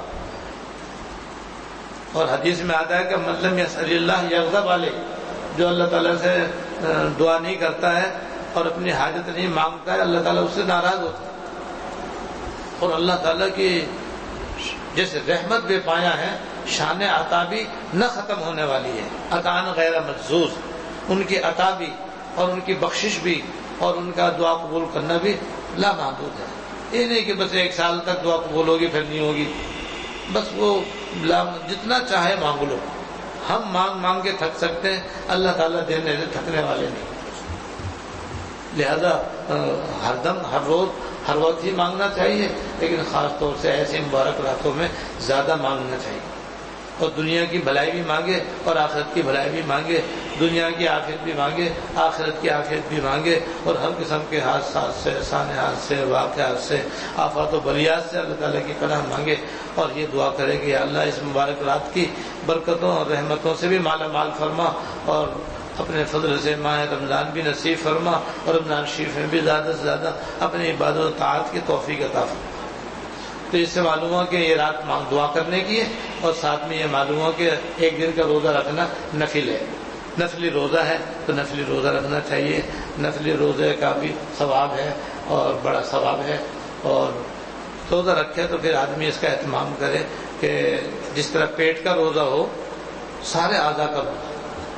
اور حدیث میں آتا ہے کہ من لم یسأل اللہ یغضب علیہ، جو اللہ تعالیٰ سے دعا نہیں کرتا ہے اور اپنی حاجت نہیں مانگتا ہے، اللہ تعالیٰ اس سے ناراض ہوتا ہے، اور اللہ تعالیٰ کی جیسے رحمت بے پایا ہے، شان عطا بھی نہ ختم ہونے والی ہے، عطاً غیر مجزوز، ان کی عطا بھی اور ان کی بخشش بھی اور ان کا دعا قبول کرنا بھی لامحدود ہے۔ یہ نہیں کہ بس ایک سال تک دعا قبول ہوگی پھر نہیں ہوگی، بس وہ جتنا چاہے مانگ لو، ہم مانگ مانگ کے تھک سکتے ہیں، اللہ تعالیٰ دینے سے تھکنے والے نہیں، لہذا ہر دم ہر روز ہر وقت ہی مانگنا چاہیے، لیکن خاص طور سے ایسے مبارک راتوں میں زیادہ مانگنا چاہیے، اور دنیا کی بھلائی بھی مانگے اور آخرت کی بھلائی بھی مانگے، دنیا کی عافیت بھی مانگے، آخرت کی عافیت بھی مانگے، اور ہر قسم کے حادثات سے، سانحات سے، واقعات سے، آفات و بلیات سے اللہ تعالیٰ کی پناہ مانگے، اور یہ دعا کرے کہ یا اللہ اس مبارک رات کی برکتوں اور رحمتوں سے بھی مالا مال فرما، اور اپنے فضل سے ماہ رمضان بھی نصیب فرما، اور رمضان شریف میں بھی زیادہ سے زیادہ اپنی عبادت و طاعت کی توفیق عطا فرما۔ تو اس سے معلوم ہوا کہ یہ رات دعا کرنے کی ہے، اور ساتھ میں یہ معلوم ہوا کہ ایک دن کا روزہ رکھنا نفل ہے، نفلی روزہ ہے تو نفلی روزہ رکھنا چاہیے، نفلی روزے کا بھی ثواب ہے اور بڑا ثواب ہے، اور روزہ رکھے تو پھر آدمی اس کا اہتمام کرے کہ جس طرح پیٹ کا روزہ ہو، سارے اعضاء کا روزہ،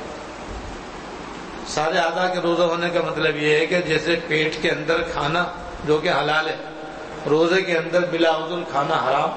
سارے اعضاء کے روزہ ہونے کا مطلب یہ ہے کہ جیسے پیٹ کے اندر کھانا جو کہ حلال ہے، روزے کے اندر بلا عذر کھانا حرام،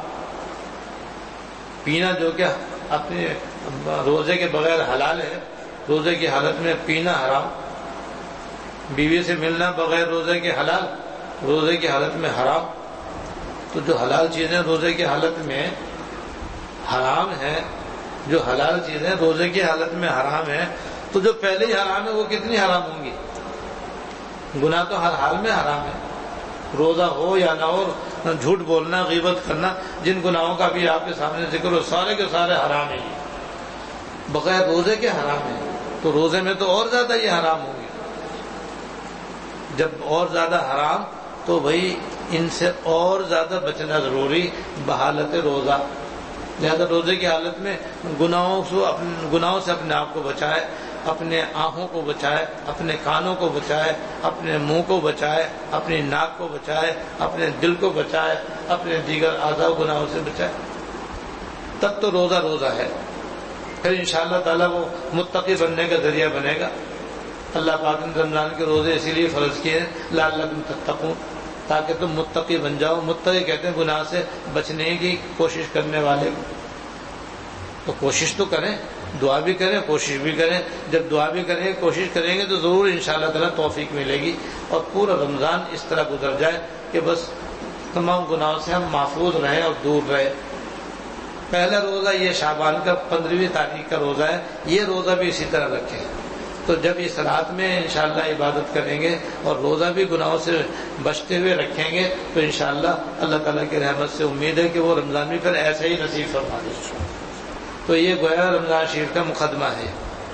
پینا جو کہ اپنے روزے کے بغیر حلال ہے، روزے کی حالت میں پینا حرام، بیوی سے ملنا بغیر روزے کے حلال، روزے کی حالت میں حرام۔ تو جو حلال چیزیں روزے کی حالت میں حرام ہیں، جو حلال چیزیں روزے کی حالت میں حرام ہیں، تو جو پہلے ہی حرام ہے وہ کتنی حرام ہوں گی؟ گناہ تو ہر حال میں حرام ہے، روزہ ہو یا نہ ہو، جھوٹ بولنا، غیبت کرنا، جن گناہوں کا بھی آپ کے سامنے ذکر ہو، سارے کے سارے حرام ہیں، بغیر روزے کے حرام ہیں، تو روزے میں تو اور زیادہ یہ حرام ہوں گے۔ جب اور زیادہ حرام تو بھائی ان سے اور زیادہ بچنا ضروری بحالت روزہ، لہذا روزے کی حالت میں گناہوں سے اپنے گناہوں سے اپنے آپ کو بچائے، اپنے آنکھوں کو بچائے، اپنے کانوں کو بچائے، اپنے منہ کو بچائے، اپنی ناک کو بچائے، اپنے دل کو بچائے، اپنے دیگر اعضاء و گناہوں سے بچائے، تب تو روزہ روزہ ہے. پھر انشاءاللہ تعالیٰ وہ متقی بننے کا ذریعہ بنے گا. اللہ پاک نے رمضان کے روزے اسی لیے فرض کیے ہیں لعلکم تتقون، تاکہ تم متقی بن جاؤ. متقی کہتے ہیں گناہ سے بچنے کی کوشش کرنے والے کو. تو کوشش تو کریں، دعا بھی کریں، کوشش بھی کریں. جب دعا بھی کریں گے، کوشش کریں گے تو ضرور انشاءاللہ تعالیٰ توفیق ملے گی اور پورا رمضان اس طرح گزر جائے کہ بس تمام گناہوں سے ہم محفوظ رہیں اور دور رہیں. پہلا روزہ یہ شعبان کا پندرہویں تاریخ کا روزہ ہے، یہ روزہ بھی اسی طرح رکھیں. تو جب اس رات میں انشاءاللہ عبادت کریں گے اور روزہ بھی گناہوں سے بچتے ہوئے رکھیں گے تو انشاءاللہ اللہ تعالیٰ کی رحمت سے امید ہے کہ وہ رمضان بھی پھر ایسے ہی نصیب فرما دے. تو یہ گویا رمضان شریف کا مقدمہ ہے.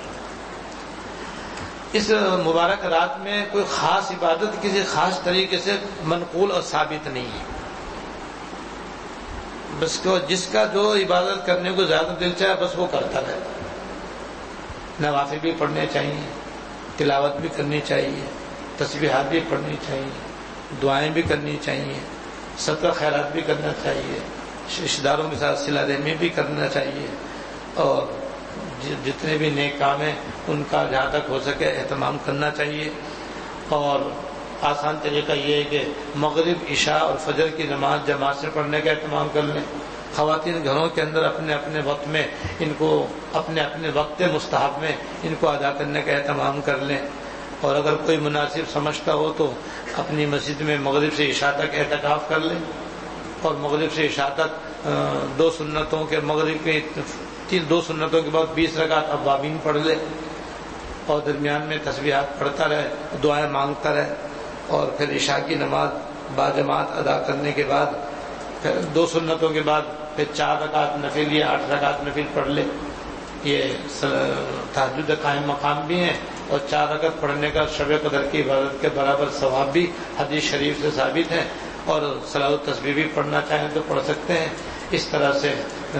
اس مبارک رات میں کوئی خاص عبادت کسی خاص طریقے سے منقول اور ثابت نہیں ہے. بس کو جس کا جو عبادت کرنے کو زیادہ دل چاہے بس وہ کرتا رہے. نوافل بھی پڑھنے چاہیے، تلاوت بھی کرنی چاہیے، تسبیحات بھی پڑھنی چاہیے، دعائیں بھی کرنی چاہیے، صدقہ خیرات بھی کرنا چاہیے، رشتہ داروں کے ساتھ صلہ رحمی بھی کرنا چاہیے، اور جتنے بھی نیک کام ہیں ان کا جہاں تک ہو سکے اہتمام کرنا چاہیے. اور آسان طریقہ یہ ہے کہ مغرب، عشاء اور فجر کی نماز جماعت سے پڑھنے کا اہتمام کر لیں. خواتین گھروں کے اندر اپنے اپنے وقت میں ان کو اپنے اپنے وقت مستحب میں ان کو ادا کرنے کا اہتمام کر لیں. اور اگر کوئی مناسب سمجھتا ہو تو اپنی مسجد میں مغرب سے عشاء تک اعتکاف کر لیں اور مغرب سے عشاء تک دو سنتوں کے مغرب کے تین دو سنتوں کے بعد بیس رکعت اوابین پڑھ لے اور درمیان میں تسبیحات پڑھتا رہے، دعائیں مانگتا رہے. اور پھر عشاء کی نماز باجماعت ادا کرنے کے بعد پھر دو سنتوں کے بعد پھر چار رکعت نفل یا آٹھ رکعت نفل پڑھ لے. یہ تہجد قائم مقام بھی ہیں اور چار رکعت پڑھنے کا شب قدر کی عبادت کے برابر ثواب بھی حدیث شریف سے ثابت ہے. اور صلاۃ التسبیح بھی پڑھنا چاہیں تو پڑھ سکتے ہیں. اس طرح سے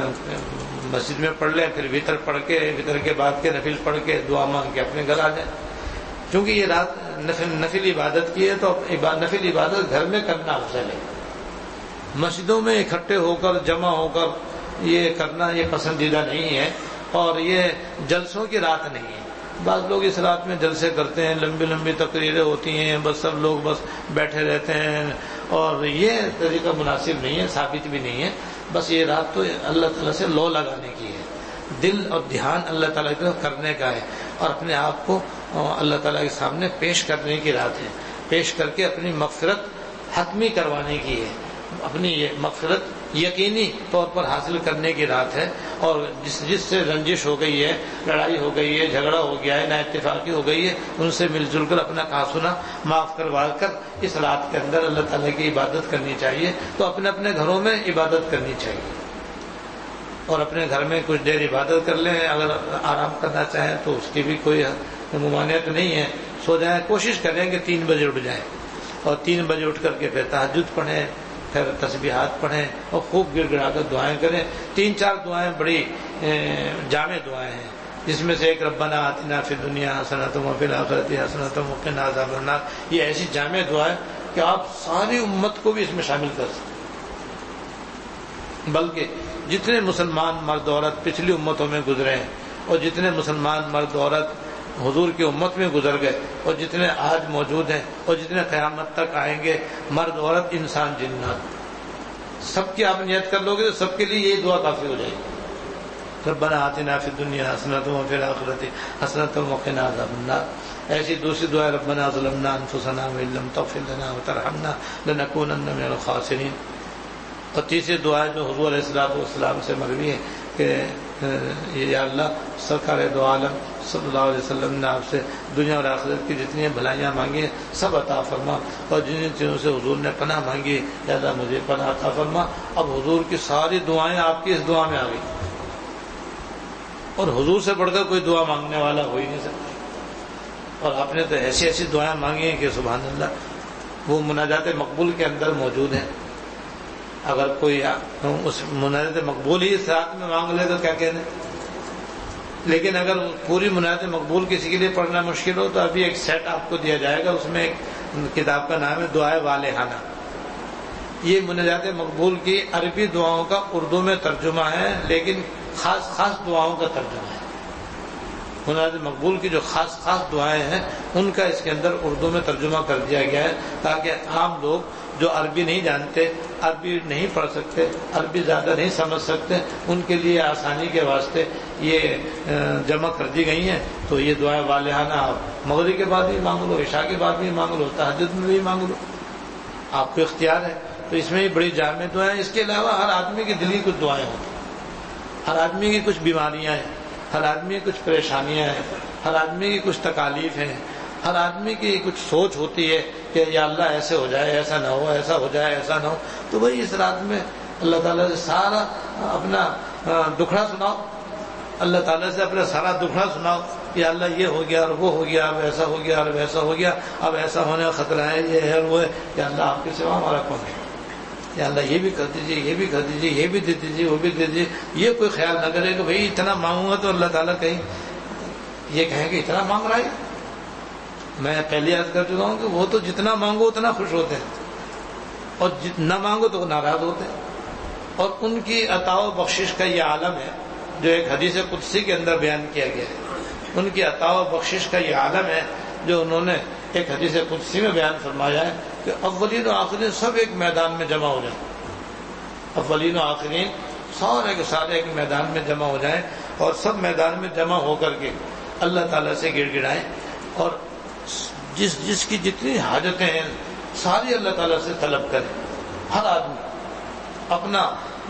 مسجد میں پڑھ لیں، پھر وطر پڑھ کے وطر کے بعد کے نفل پڑھ کے دعا مانگ کے اپنے گھر آ جائیں. چونکہ یہ رات نفل نفل عبادت کی ہے تو نفل عبادت گھر میں کرنا افضل ہے. مسجدوں میں اکٹھے ہو کر جمع ہو کر یہ کرنا یہ پسندیدہ نہیں ہے اور یہ جلسوں کی رات نہیں ہے. بعض لوگ اس رات میں جلسے کرتے ہیں، لمبی لمبی تقریریں ہوتی ہیں، بس سب لوگ بس بیٹھے رہتے ہیں اور یہ طریقہ مناسب نہیں ہے، ثابت بھی نہیں ہے. بس یہ رات تو اللہ تعالیٰ سے لو لگانے کی ہے، دل اور دھیان اللہ تعالیٰ کی طرف کرنے کا ہے اور اپنے آپ کو اللہ تعالیٰ کے سامنے پیش کرنے کی رات ہے. پیش کر کے اپنی مغفرت حتمی کروانے کی ہے، اپنی یہ مغفرت یقینی طور پر حاصل کرنے کی رات ہے. اور جس جس سے رنجش ہو گئی ہے، لڑائی ہو گئی ہے، جھگڑا ہو گیا ہے، نا اتفاقی ہو گئی ہے، ان سے مل جل کر اپنا کہا معاف کروا کر اس رات کے اندر اللہ تعالیٰ کی عبادت کرنی چاہیے. تو اپنے اپنے گھروں میں عبادت کرنی چاہیے اور اپنے گھر میں کچھ دیر عبادت کر لیں. اگر آرام کرنا چاہیں تو اس کی بھی کوئی ممانعت نہیں ہے. سو جائیں، کوشش کریں کہ تین بجے اٹھ جائیں اور تین بجے اٹھ کر کے پھر تہجد پڑھیں، پھر تسبیحات پڑھیں اور خوب گر گڑا کر دعائیں کریں. تین چار دعائیں بڑی جامع دعائیں ہیں، جس میں سے ایک ربنا آتنا فی الدنیا حسنۃ وفی الآخرۃ حسنۃ وقنا عذاب النار. یہ ایسی جامع دعائیں کہ آپ ساری امت کو بھی اس میں شامل کر سکتے. بلکہ جتنے مسلمان مرد عورت پچھلی امتوں میں گزرے ہیں اور جتنے مسلمان مرد عورت حضور کی امت میں گزر گئے اور جتنے آج موجود ہیں اور جتنے قیامت تک آئیں گے، مرد عورت انسان جنات، سب کی آپ نیت کر لو گے تو سب کے لیے یہ دعا کافی ہو جائے گی. ربنا آتنا فی الدنیا حسنۃ وفی الآخرۃ حسنۃ وقنا عذاب النار. ایسی دوسری دعا ربنا ظلمنا انفسنا وان لم تغفر لنا وترحمنا لنکونن من الخاسرین. اور تیسری دعا جو حضور علیہ الصلوۃ والسلام سے مروی ہے کہ یا اللہ سرکار دو عالم صلی اللہ علیہ وسلم نے آپ سے دنیا اور آخرت کی جتنی بھلائیاں مانگی ہیں سب عطا فرما، اور جن جن چیزوں سے حضور نے پناہ مانگی یا اللہ مجھے پناہ عطا فرما. اب حضور کی ساری دعائیں آپ کی اس دعا میں آ گئی اور حضور سے بڑھ کر کوئی دعا مانگنے والا ہو ہی نہیں سکتا. اور آپ نے تو ایسی ایسی دعائیں مانگی ہیں کہ سبحان اللہ وہ مناجات مقبول کے اندر موجود ہیں. اگر کوئی اس مناجات مقبول ہی اس رات میں مانگ لے تو کیا کہنے، لیکن اگر پوری مناجات مقبول کسی کے لیے پڑھنا مشکل ہو تو ابھی ایک سیٹ آپ کو دیا جائے گا، اس میں ایک کتاب کا نام ہے دعائے والہانہ. یہ مناجات مقبول کی عربی دعاؤں کا اردو میں ترجمہ ہے، لیکن خاص خاص دعاؤں کا ترجمہ ہے. مناجات مقبول کی جو خاص خاص دعائیں ہیں ان کا اس کے اندر اردو میں ترجمہ کر دیا گیا ہے، تاکہ عام لوگ جو عربی نہیں جانتے، عربی نہیں پڑھ سکتے، عربی زیادہ نہیں سمجھ سکتے، ان کے لیے آسانی کے واسطے یہ جمع کر دی گئی ہیں. تو یہ دعائیں والہانہ آپ مغرب کے بعد بھی مانگ لو، عشاء کے بعد بھی مانگ لو، تہجد میں بھی مانگ لو، آپ کو اختیار ہے. تو اس میں بڑی جامع دعائیں. اس کے علاوہ ہر آدمی کی دلی کچھ دعائیں ہوتی ہیں، ہر آدمی کی کچھ بیماریاں ہیں، ہر آدمی کی کچھ پریشانیاں ہیں، ہر آدمی کی کچھ تکالیف ہیں، ہر آدمی کی کچھ سوچ ہوتی ہے کہ یا اللہ ایسے ہو جائے، ایسا نہ ہو، ایسا ہو جائے، ایسا نہ ہو. تو وہی اس رات میں اللہ تعالیٰ سے سارا اپنا دکھڑا سناؤ، اللہ تعالیٰ سے اپنا سارا دکھڑا سناؤ کہ اللہ یہ ہو گیا اور وہ ہو گیا، اب ایسا ہو گیا اور ویسا ہو گیا، اب ایسا ہونے کا خطرہ ہے، یہ ہے اور وہ ہے. کہ اللہ آپ کے سوا ہمارا کون ہے؟ یا اللہ یہ بھی کر دیجیے، یہ بھی کر دیجیے، یہ بھی دے دیجیے، وہ بھی دے دیجیے. یہ کوئی خیال نہ کرے کہ بھئی اتنا مانگوں گا تو اللہ تعالیٰ کہیں یہ کہیں کہ اتنا مانگ رہا ہے. میں پہلے یاد کر چکا ہوں کہ وہ تو جتنا مانگو اتنا خوش ہوتے ہیں، اور جتنا مانگو تو ناراض ہوتے ہیں. اور ان کی عطا و بخشش کا یہ عالم ہے جو ایک حدیث قدسی کے اندر بیان کیا گیا ہے. ان کی عطا و بخشش کا یہ عالم ہے جو انہوں نے ایک حدیث قدسی میں بیان فرمایا ہے کہ اولین و آخرین سب ایک میدان میں جمع ہو جائیں. اولین و آخرین سارے کے سارے ایک میدان میں جمع ہو جائیں، اور سب میدان میں جمع ہو کر کے اللہ تعالیٰ سے گڑ گڑائیں، اور جس جس کی جتنی حاجتیں ہیں ساری اللہ تعالیٰ سے طلب کریں. ہر آدمی اپنا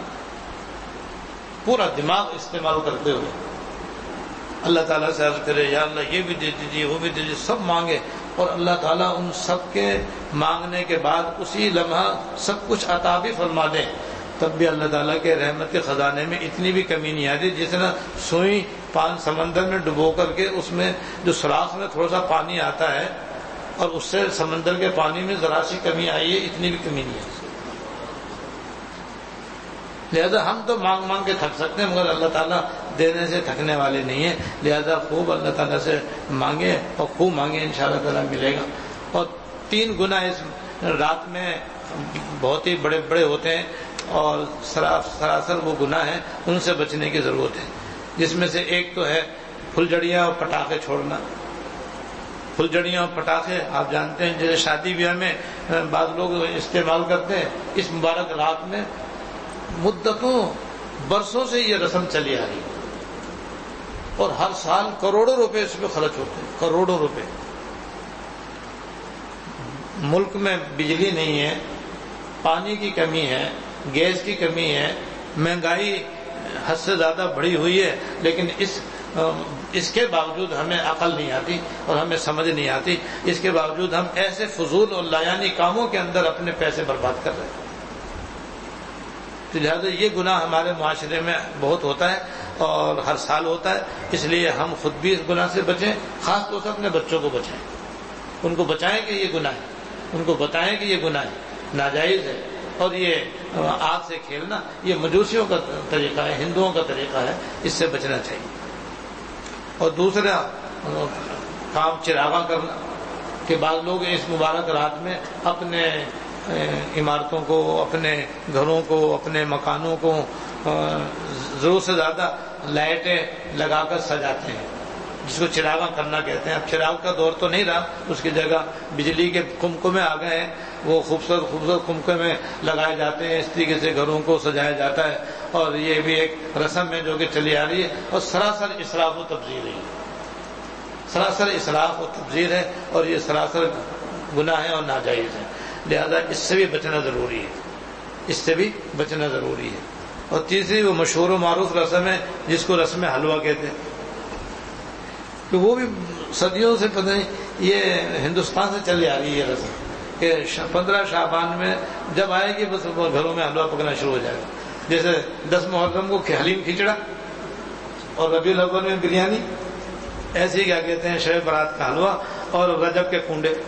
پورا دماغ استعمال کرتے ہوئے اللہ تعالیٰ سے عرض کرے یا اللہ یہ بھی دے دیجیے، وہ بھی دے دیجیے، سب مانگے. اور اللہ تعالیٰ ان سب کے مانگنے کے بعد اسی لمحہ سب کچھ عطا بھی فرما دیں، تب بھی اللہ تعالیٰ کے رحمت کے خزانے میں اتنی بھی کمی نہیں آتی. جس طرح سوئی پان سمندر میں ڈبو کر کے اس میں جو سوراخ میں تھوڑا سا پانی آتا ہے اور اس سے سمندر کے پانی میں ذرا سی کمی آئی ہے، اتنی بھی کمی نہیں آتی. لہذا ہم تو مانگ مانگ کے تھک سکتے ہیں، مگر اللہ تعالیٰ دینے سے تھکنے والے نہیں ہیں. لہذا خوب اللہ تعالیٰ سے مانگے اور خوب مانگے، انشاءاللہ تعالیٰ ملے گا. اور تین گناہ اس رات میں بہت ہی بڑے بڑے ہوتے ہیں، اور سراسر وہ گناہ ہیں، ان سے بچنے کی ضرورت ہے. جس میں سے ایک تو ہے پھلجڑیاں اور پٹاخے چھوڑنا. پھلجڑیاں اور پٹاخے آپ جانتے ہیں جیسے شادی بیاہ میں بعض لوگ استعمال کرتے ہیں. اس مبارک رات میں مدتوں برسوں سے یہ رسم چلی آ رہی ہے، اور ہر سال کروڑوں روپے اس میں خرچ ہوتے ہیں، کروڑوں روپے. ملک میں بجلی نہیں ہے، پانی کی کمی ہے، گیس کی کمی ہے، مہنگائی حد سے زیادہ بڑھی ہوئی ہے، لیکن اس اس کے باوجود ہمیں عقل نہیں آتی اور ہمیں سمجھ نہیں آتی. اس کے باوجود ہم ایسے فضول اور لایانی کاموں کے اندر اپنے پیسے برباد کر رہے ہیں. تو لہٰذا یہ گناہ ہمارے معاشرے میں بہت ہوتا ہے اور ہر سال ہوتا ہے. اس لیے ہم خود بھی اس گناہ سے بچیں، خاص طور سے اپنے بچوں کو بچائیں، ان کو بچائیں کہ یہ گناہ ہے، ان کو بتائیں کہ یہ گناہ ہے، ناجائز ہے. اور یہ آگ سے کھیلنا یہ مجوسیوں کا طریقہ ہے، ہندوؤں کا طریقہ ہے، اس سے بچنا چاہیے. اور دوسرا کام چراغاں کرنا، کہ بعض لوگ اس مبارک رات میں اپنے عمارتوں کو، اپنے گھروں کو، اپنے مکانوں کو ضرورت سے زیادہ لائٹیں لگا کر سجاتے ہیں، جس کو چراغاں کرنا کہتے ہیں. اب چراغ کا دور تو نہیں رہا، اس کی جگہ بجلی کے کمکمے آ گئے ہیں، وہ خوبصورت خوبصورت کمکمے لگائے جاتے ہیں، اس طریقے سے گھروں کو سجایا جاتا ہے. اور یہ بھی ایک رسم ہے جو کہ چلی آ رہی ہے، اور سراسر اسراف و تبذیر ہے، سراسر اسراف و تبذیر ہے، اور یہ سراسر گناہ ہے اور ناجائز ہے. لہذا اس سے بھی بچنا ضروری ہے، اس سے بھی بچنا ضروری ہے. اور تیسری وہ مشہور و معروف رسم ہے جس کو رسم حلوہ کہتے ہیں، کہ وہ بھی صدیوں سے پتہ نہیں یہ ہندوستان سے چلی آ رہی ہے رسم، کہ پندرہ شعبان میں جب آئے گی بس گھروں میں حلوہ پکنا شروع ہو جائے گا. جیسے دس محرم کو حلیم کھچڑا اور ربیع الاول میں بریانی، ایسے ہی کیا کہتے ہیں شب برات کا حلوہ اور رجب کے کنڈے.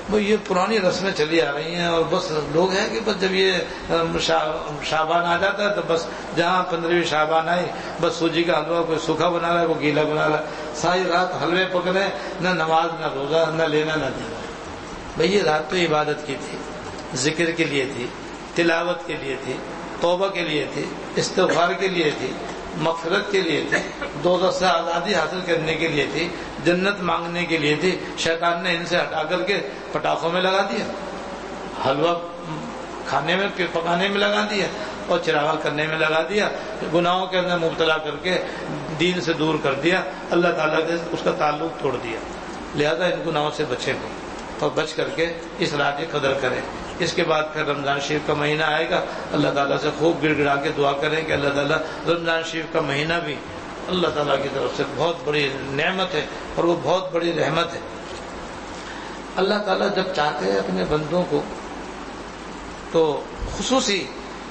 وہ یہ پرانی رسمیں چلی آ رہی ہیں، اور بس لوگ ہیں کہ بس جب یہ شعبان آ جاتا ہے تو بس جہاں پندرہویں شعبان آئی بس سوجی کا حلوہ کوئی سوکھا بنا رہا ہے، کوئی گیلا بنا رہا ہے، ساری رات حلوے پکڑے، نہ نماز نہ روزہ، نہ لینا نہ دینا۔ بھئی یہ رات تو عبادت کی تھی، ذکر کے لیے تھی، تلاوت کے لیے تھی، توبہ کے لیے تھی، استغفار کے لیے تھی، مغفرت کے لیے تھی، دوزخ سے آزادی حاصل کرنے کے لیے تھی، جنت مانگنے کے لیے تھی۔ شیطان نے ان سے ہٹا کر کے پٹاخوں میں لگا دیا، حلوہ کھانے میں پکانے میں لگا دیا، اور چراغ کرنے میں لگا دیا، گناہوں کے اندر مبتلا کر کے دین سے دور کر دیا، اللہ تعالیٰ سے اس کا تعلق توڑ دیا۔ لہذا ان گناہوں سے بچیں گے اور بچ کر کے اس رات کی قدر کریں۔ اس کے بعد پھر رمضان شریف کا مہینہ آئے گا، اللہ تعالیٰ سے خوب گڑ گڑا کے دعا کریں کہ اللہ تعالیٰ رمضان شریف کا مہینہ بھی اللہ تعالیٰ کی طرف سے بہت بڑی نعمت ہے اور وہ بہت بڑی رحمت ہے۔ اللہ تعالیٰ جب چاہتے ہیں اپنے بندوں کو تو خصوصی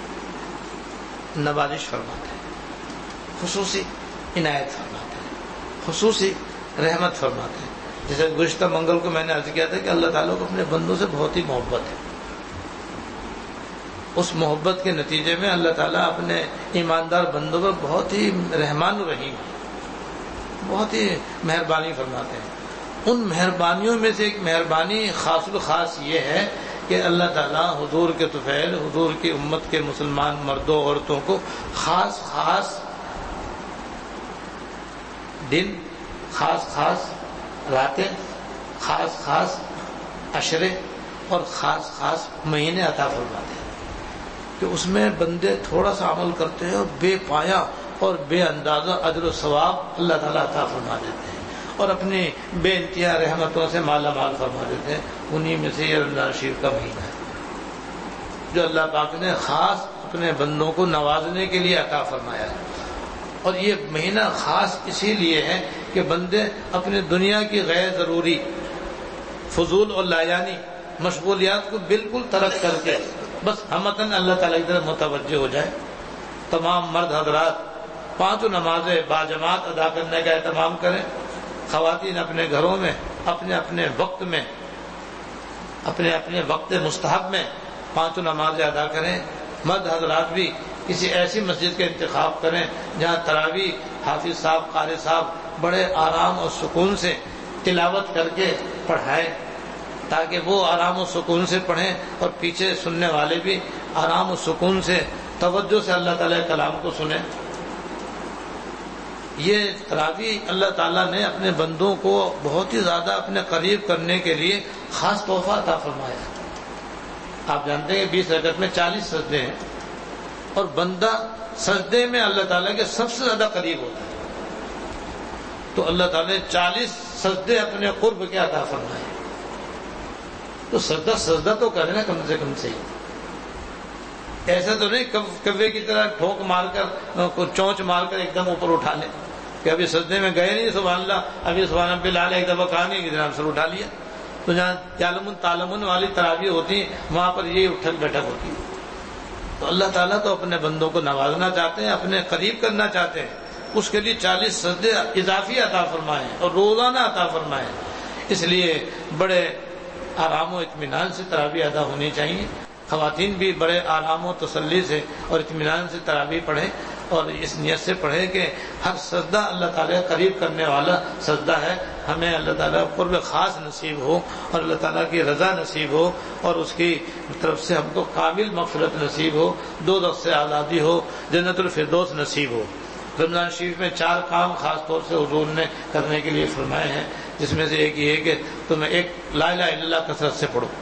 نوازش فرماتے ہیں، خصوصی عنایت فرماتے ہیں، خصوصی رحمت فرماتے ہیں۔ جیسے گزشتہ منگل کو میں نے عرض کیا تھا کہ اللہ تعالیٰ کو اپنے بندوں سے بہت ہی محبت ہے۔ اس محبت کے نتیجے میں اللہ تعالیٰ اپنے ایماندار بندوں پر بہت ہی رحمان و رحیم، بہت ہی مہربانی فرماتے ہیں۔ ان مہربانیوں میں سے ایک مہربانی خاص الخاص یہ ہے کہ اللہ تعالیٰ حضور کے طفیل، حضور کی امت کے مسلمان مردوں عورتوں کو خاص خاص دن، خاص خاص راتیں، خاص خاص عشرے اور خاص خاص مہینے عطا فرماتے ہیں کہ اس میں بندے تھوڑا سا عمل کرتے ہیں اور بے پایا اور بے اندازہ اجر و ثواب اللہ تعالیٰ عطا فرما دیتے ہیں اور اپنی بے انتہا رحمتوں سے مالا مال فرما دیتے ہیں۔ انہی میں سے یہ رمضان شریف کا مہینہ ہے جو اللہ پاک نے خاص اپنے بندوں کو نوازنے کے لیے عطا فرمایا ہے۔ اور یہ مہینہ خاص اسی لیے ہے کہ بندے اپنے دنیا کی غیر ضروری فضول اور لایانی مشغولیات کو بالکل ترک کر کے بس ہمتاً اللہ تعالیٰ کی طرف متوجہ ہو جائے۔ تمام مرد حضرات پانچوں نمازیں باجماعت ادا کرنے کا اہتمام کریں۔ خواتین اپنے گھروں میں اپنے اپنے وقت میں اپنے اپنے وقت مستحب میں پانچوں نمازیں ادا کریں۔ مرد حضرات بھی کسی ایسی مسجد کا انتخاب کریں جہاں تراویح حافظ صاحب قاری صاحب بڑے آرام اور سکون سے تلاوت کر کے پڑھائیں تاکہ وہ آرام و سکون سے پڑھیں اور پیچھے سننے والے بھی آرام و سکون سے توجہ سے اللہ تعالیٰ کے کلام کو سنیں۔ یہ تراویح اللہ تعالیٰ نے اپنے بندوں کو بہت ہی زیادہ اپنے قریب کرنے کے لیے خاص تحفہ عطا فرمایا ہے۔ آپ جانتے ہیں کہ بیس رکعت میں چالیس سجدے ہیں اور بندہ سجدے میں اللہ تعالیٰ کے سب سے زیادہ قریب ہوتا ہے، تو اللہ تعالیٰ نے چالیس سجدے اپنے قرب کے عطا فرمائے۔ تو سجدہ سجدہ تو کرے نا کم سے کم سے ہی، ایسا تو نہیں کبے کی طرح ٹھوک مار کر چونچ مار کر ایک دم اوپر اٹھا لے کہ ابھی سجدے میں گئے نہیں سبحان اللہ، ابھی سبحان ربی الاعلیٰ ایک دفعہ کہا نہیں کہ جناب سر اٹھا لیا۔ تو جہاں یعلمون تعلمون والی تراویح ہوتی وہاں پر یہ اٹھک بیٹھک ہوتی ہے۔ تو اللہ تعالیٰ تو اپنے بندوں کو نوازنا چاہتے ہیں، اپنے قریب کرنا چاہتے ہیں، اس کے لیے چالیس سجدے اضافی عطا فرمائے اور روزانہ عطا فرمائے۔ اس لیے بڑے آرام و اطمینان سے تراویح ادا ہونی چاہیے۔ خواتین بھی بڑے آرام و تسلی سے اور اطمینان سے تراویح پڑھیں اور اس نیت سے پڑھیں کہ ہر سجدہ اللہ تعالیٰ قریب کرنے والا سجدہ ہے، ہمیں اللہ تعالیٰ قرب خاص نصیب ہو اور اللہ تعالیٰ کی رضا نصیب ہو اور اس کی طرف سے ہم کو کامل مغفرت نصیب ہو، دوزخ سے آزادی ہو، جنت الفردوس نصیب ہو۔ رمضان شریف میں چار کام خاص طور سے حضور نے کرنے کے لیے فرمائے ہیں، جس میں سے ایک یہ ہے کہ تم ایک لا الہ الا اللہ کثرت سے پڑھو،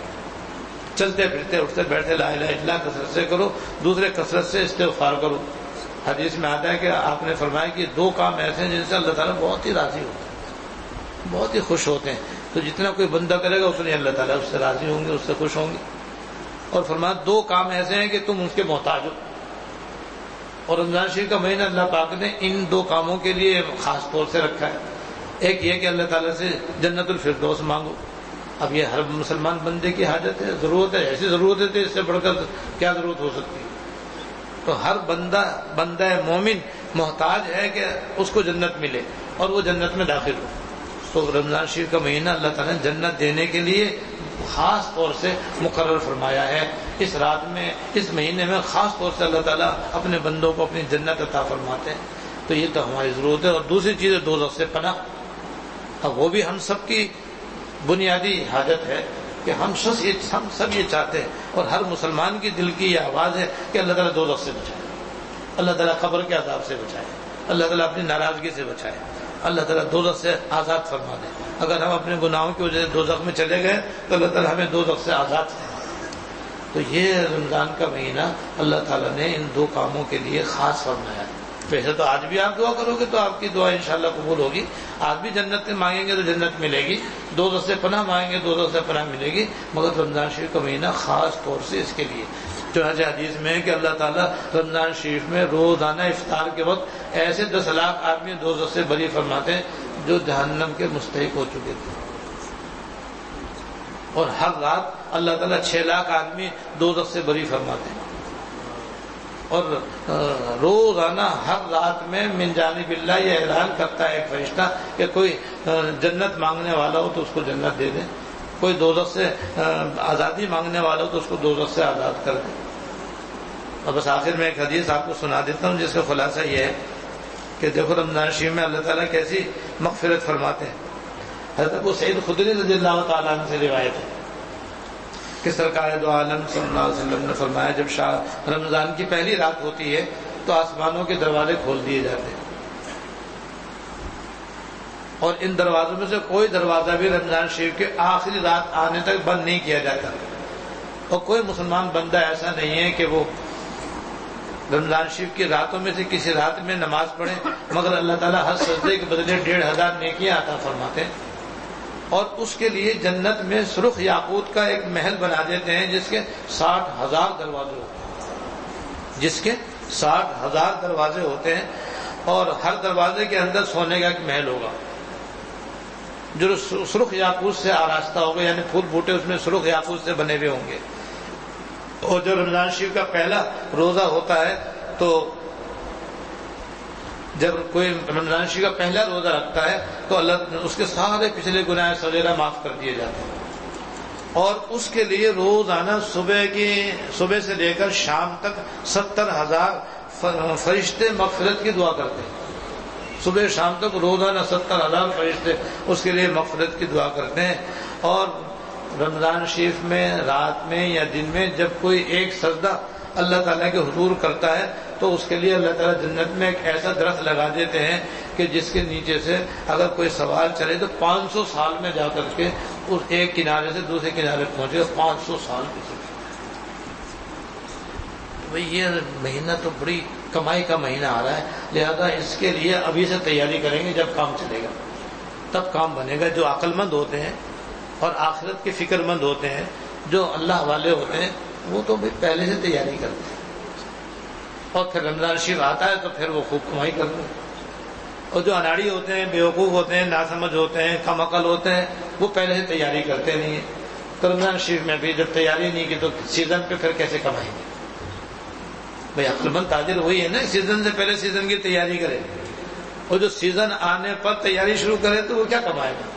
چلتے پھرتے اٹھتے بیٹھتے لا الہ الا اللہ کثرت سے کرو۔ دوسرے کثرت سے استغفار کرو۔ حدیث میں آتا ہے کہ آپ نے فرمایا کہ دو کام ایسے ہیں جن سے اللہ تعالیٰ بہت ہی راضی ہوتے ہیں، بہت ہی خوش ہوتے ہیں، تو جتنا کوئی بندہ کرے گا اتنے اللہ تعالیٰ اس سے راضی ہوں گے، اس سے خوش ہوں گے۔ اور فرمایا دو کام ایسے ہیں کہ تم اس کے محتاج ہو، اور رمضان شریف کا مہینہ اللہ پاک نے ان دو کاموں کے لیے خاص طور سے رکھا ہے۔ ایک یہ کہ اللہ تعالیٰ سے جنت الفردوس مانگو۔ اب یہ ہر مسلمان بندے کی حاجت ہے، ضرورت ہے، ایسی ضرورت ہے اس سے بڑھ کر کیا ضرورت ہو سکتی ہے؟ تو ہر بندہ بندہ مومن محتاج ہے کہ اس کو جنت ملے اور وہ جنت میں داخل ہو۔ تو رمضان شریف کا مہینہ اللہ تعالیٰ نے جنت دینے کے لیے خاص طور سے مقرر فرمایا ہے. اس رات میں اس مہینے میں خاص طور سے اللہ تعالیٰ اپنے بندوں کو اپنی جنت عطا فرماتے ہیں. تو یہ تو ہماری ضرورت ہے. اور دوسری چیز ہے دوزخ سے پناہ. اب وہ بھی ہم سب کی بنیادی حاجت ہے کہ ہم سب یہ ہم سب یہ چاہتے ہیں اور ہر مسلمان کی دل کی یہ آواز ہے کہ اللہ تعالیٰ دوزخ سے بچائے, اللہ تعالیٰ قبر کے عذاب سے بچائے, اللہ تعالیٰ اپنی ناراضگی سے بچائے, اللہ تعالیٰ دوزخ سے آزاد فرما دے. اگر ہم اپنے گناہوں کی وجہ سے دوزخ میں چلے گئے تو اللہ تعالیٰ ہمیں دوزخ سے آزاد فرما دے. تو یہ رمضان کا مہینہ اللہ تعالیٰ نے ان دو کاموں کے لیے خاص فرمایا ہے. ویسے تو آج بھی آپ دعا کرو گے تو آپ کی دعا انشاءاللہ قبول ہوگی. آج بھی جنت میں مانگیں گے تو جنت ملے گی, دوزخ سے پناہ مانگیں گے دوزخ سے پناہ ملے گی. مگر رمضان شریف کا مہینہ خاص طور سے اس کے لیے چنانچہ حدیث میں ہے کہ اللہ تعالیٰ رمضان شریف میں روزانہ افطار کے وقت ایسے دس لاکھ آدمی دوزخ سے بری فرماتے ہیں جو جہنم کے مستحق ہو چکے تھے. اور ہر رات اللہ تعالیٰ چھ لاکھ آدمی دوزخ سے بری فرماتے ہیں. اور روزانہ ہر رات میں من جانب اللہ یہ اعلان کرتا ہے ایک فرشتہ کہ کوئی جنت مانگنے والا ہو تو اس کو جنت دے دیں, کوئی دوزخ سے آزادی مانگنے والا ہو تو اس کو دوزخ سے آزاد کر دیں. اور بس آخر میں ایک حدیث آپ کو سنا دیتا ہوں جس کا خلاصہ یہ ہے کہ دیکھو رمضان شریف میں اللہ تعالیٰ کیسی مغفرت فرماتے ہیں. حضرت ابو سعید خدری رضی اللہ تعالیٰ عنہ سے روایت ہے کہ سرکار دو عالم صلی اللہ علیہ وسلم نے فرمایا جب شاہ رمضان کی پہلی رات ہوتی ہے تو آسمانوں کے دروازے کھول دیے جاتے ہیں اور ان دروازوں میں سے کوئی دروازہ بھی رمضان شریف کے آخری رات آنے تک بند نہیں کیا جاتا. اور کوئی مسلمان بندہ ایسا نہیں ہے کہ وہ رمضان شریف کی راتوں میں سے کسی رات میں نماز پڑھے مگر اللہ تعالیٰ ہر سجدے کے بدلے ڈیڑھ ہزار نیکیاں عطا فرماتے ہیں. اور اس کے لیے جنت میں سرخ یاقوت کا ایک محل بنا دیتے ہیں جس کے ساٹھ ہزار دروازے ہوتے ہیں جس کے ساٹھ ہزار دروازے ہوتے ہیں اور ہر دروازے کے اندر سونے کا ایک محل ہوگا جو سرخ یاقوت سے آراستہ ہوگا, یعنی پھول بوٹے اس میں سرخ یاقوت سے بنے ہوئے ہوں گے. اور جو رمضان شریف کا پہلا روزہ ہوتا ہے تو جب کوئی رمضان شریف کا پہلا روزہ رکھتا ہے تو اللہ اس کے سارے پچھلے گناہ صغیرہ معاف کر دیے جاتے ہیں. اور اس کے لیے روزانہ صبح کی صبح سے لے کر شام تک ستر ہزار فرشتے مغفرت کی دعا کرتے ہیں. صبح شام تک روزانہ ستر ہزار فرشتے اس کے لیے مغفرت کی دعا کرتے ہیں. اور رمضان شریف میں رات میں یا دن میں جب کوئی ایک سجدہ اللہ تعالیٰ کے حضور کرتا ہے تو اس کے لیے اللہ تعالیٰ جنت میں ایک ایسا درخت لگا دیتے ہیں کہ جس کے نیچے سے اگر کوئی سوار چلے تو پانچ سو سال میں جا کر کے اس ایک کنارے سے دوسرے کنارے پہنچے, پانچ سو سال کی سفر. بھئی یہ مہینہ تو بڑی کمائی کا مہینہ آ رہا ہے, لہذا اس کے لیے ابھی سے تیاری کریں گے. جب کام چلے گا تب کام بنے گا. جو عقل مند ہوتے ہیں اور آخرت کے فکر مند ہوتے ہیں, جو اللہ والے ہوتے ہیں, وہ تو پہلے سے تیاری کرتے ہیں اور پھر رمضان شریف آتا ہے تو پھر وہ خوب کمائی کرتے ہیں. اور جو اناڑی ہوتے ہیں, بیوقوف ہوتے ہیں, ناسمجھ ہوتے ہیں, کم عقل ہوتے ہیں, وہ پہلے سے تیاری کرتے نہیں ہیں. تو رمضان شریف میں بھی جب تیاری نہیں کی تو سیزن پہ پھر کیسے کمائیں گے؟ بھائی عقل مند تاجر وہی ہے نا, سیزن سے پہلے سیزن کی تیاری کرے, اور جو سیزن آنے پر تیاری شروع کرے تو وہ کیا کمائے گا؟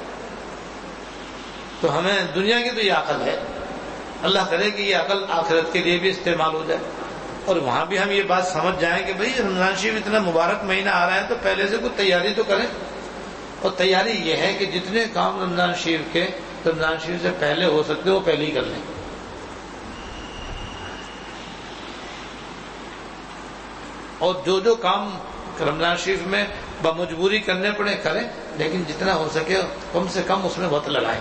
تو ہمیں دنیا کی تو یہ عقل ہے, اللہ کرے کہ یہ عقل آخرت کے لیے بھی استعمال ہو جائے اور وہاں بھی ہم یہ بات سمجھ جائیں کہ بھئی رمضان شریف اتنا مبارک مہینہ آ رہا ہے تو پہلے سے کوئی تیاری تو کریں. اور تیاری یہ ہے کہ جتنے کام رمضان شریف کے رمضان شریف سے پہلے ہو سکتے وہ پہلے ہی کر لیں. اور جو جو کام رمضان شریف میں بمجبوری کرنے پڑے کریں, لیکن جتنا ہو سکے کم سے کم اس میں وقت لگائیں.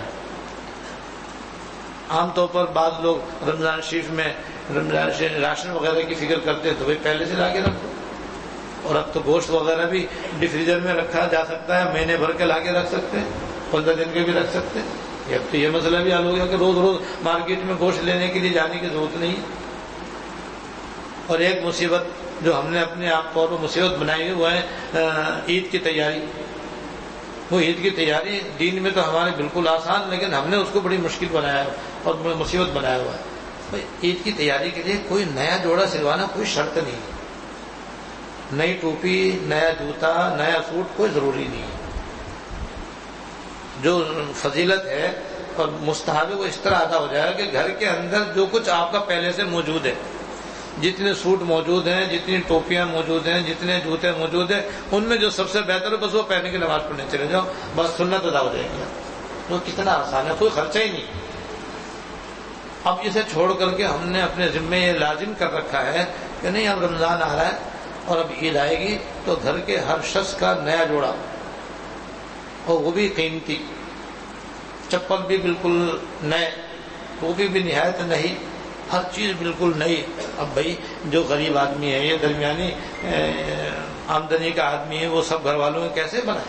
عام طور پر بعض لوگ رمضان شریف میں رمضان شریف راشن وغیرہ کی فکر کرتے ہیں تو وہ پہلے سے لا کے رکھو. اور اب تو گوشت وغیرہ بھی ڈیفریزر میں رکھا جا سکتا ہے, مہینے بھر کے لا کے رکھ سکتے ہیں, پندرہ دن کے بھی رکھ سکتے ہیں. اب تو یہ مسئلہ بھی حل ہو گیا کہ روز روز مارکیٹ میں گوشت لینے کے لیے جانے کی ضرورت نہیں. اور ایک مصیبت جو ہم نے اپنے آپ طور پر مصیبت بنائی ہے وہ ہے عید کی تیاری. وہ عید کی تیاری دین میں تو ہمارے بالکل آسان, لیکن ہم نے اس کو بڑی مشکل بنایا ہے اور مصیبت بنایا ہوا ہے. عید کی تیاری کے لیے کوئی نیا جوڑا سلوانا کوئی شرط نہیں ہے, نئی ٹوپی, نیا جوتا, نیا سوٹ کوئی ضروری نہیں ہے. جو فضیلت ہے اور مستحب وہ اس طرح ادا ہو جائے گا کہ گھر کے اندر جو کچھ آپ کا پہلے سے موجود ہے، جتنے سوٹ موجود ہیں، جتنی ٹوپیاں موجود ہیں، جتنے جوتے موجود ہیں، ان میں جو سب سے بہتر ہے بس وہ پہن کے نماز پڑھنے چلے جاؤ، بس سنت ادا ہو جائے گی. تو کتنا آسان ہے، کوئی خرچہ ہی نہیں. اب اسے چھوڑ کر کے ہم نے اپنے ذمے یہ لازم کر رکھا ہے کہ نہیں اب رمضان آ رہا ہے اور اب عید آئے گی تو گھر کے ہر شخص کا نیا جوڑا، اور وہ بھی قیمتی، چپل بھی بالکل نئے، ٹوپی بھی نہایت نہیں، ہر چیز بالکل نئی. اب بھائی جو غریب آدمی ہے، یہ درمیانی آمدنی کا آدمی ہے، وہ سب گھر والوں نے کیسے بنائے؟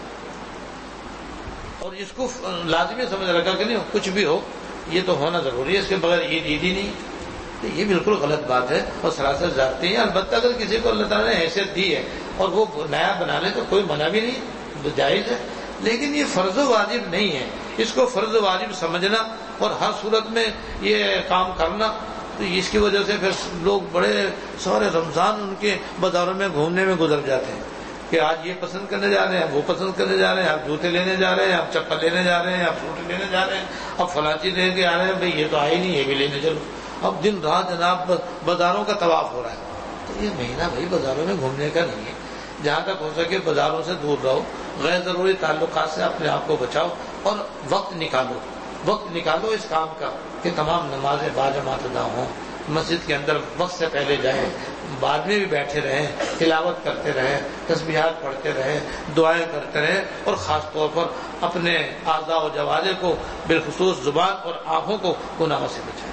اور اس کو لازمی سمجھ رکھا کہ نہیں کچھ بھی ہو یہ تو ہونا ضروری ہے، اس کے بغیر عید عید ہی نہیں. تو یہ بالکل غلط بات ہے اور سراسر ذاتی ہے. البتہ اگر کسی کو اللہ تعالیٰ نے حیثیت دی ہے اور وہ نیا بنا لے تو کوئی منع بھی نہیں، جائز ہے. لیکن یہ فرض و واجب نہیں ہے، اس کو فرض و واجب سمجھنا اور ہر صورت میں یہ کام کرنا، تو اس کی وجہ سے پھر لوگ بڑے سارے رمضان ان کے بازاروں میں گھومنے میں گزر جاتے ہیں کہ آج یہ پسند کرنے جا رہے ہیں، وہ پسند کرنے جا رہے ہیں، آپ جوتے لینے جا رہے ہیں، آپ چپل لینے جا رہے ہیں، آپ سوٹ لینے جا رہے ہیں، اب فلاں چیز لے کے آ رہے ہیں، بھائی یہ تو آئی نہیں، یہ بھی لینے چلو. اب دن رات جناب بازاروں کا طواف ہو رہا ہے. تو یہ مہینہ بھائی بازاروں میں گھومنے کا نہیں ہے. جہاں تک ہو سکے بازاروں سے دور رہو، غیر ضروری تعلقات سے اپنے آپ کو بچاؤ اور وقت نکالو وقت نکالو اس کام کا کہ تمام نمازیں باجماعت ادا ہوں، مسجد کے اندر وقت سے پہلے جائیں، بعد میں بھی بیٹھے رہیں، تلاوت کرتے رہیں، تسبیحات پڑھتے رہیں، دعائیں کرتے رہیں، اور خاص طور پر اپنے اعضاء و جوارح کو بالخصوص زبان اور آنکھوں کو گناہوں سے بچائیں.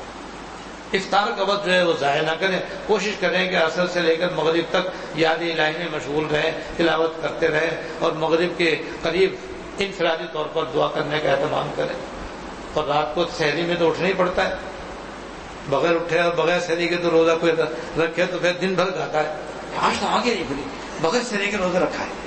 افطار کا وقت جو ہے وہ ضائع نہ کریں، کوشش کریں کہ عصر سے لے کر مغرب تک یاد الہی میں مشغول رہیں، تلاوت کرتے رہیں، اور مغرب کے قریب انفرادی طور پر دعا کرنے کا اہتمام کریں. اور رات کو سحری میں تو اٹھنا ہی پڑتا ہے، بغیر اٹھے اور بغیر سحری کے تو روزہ کوئی رکھے تو پھر دن بھر گاتا ہے آج تو آگے نہیں کھلی، بغیر سحری کے روزہ رکھا ہے،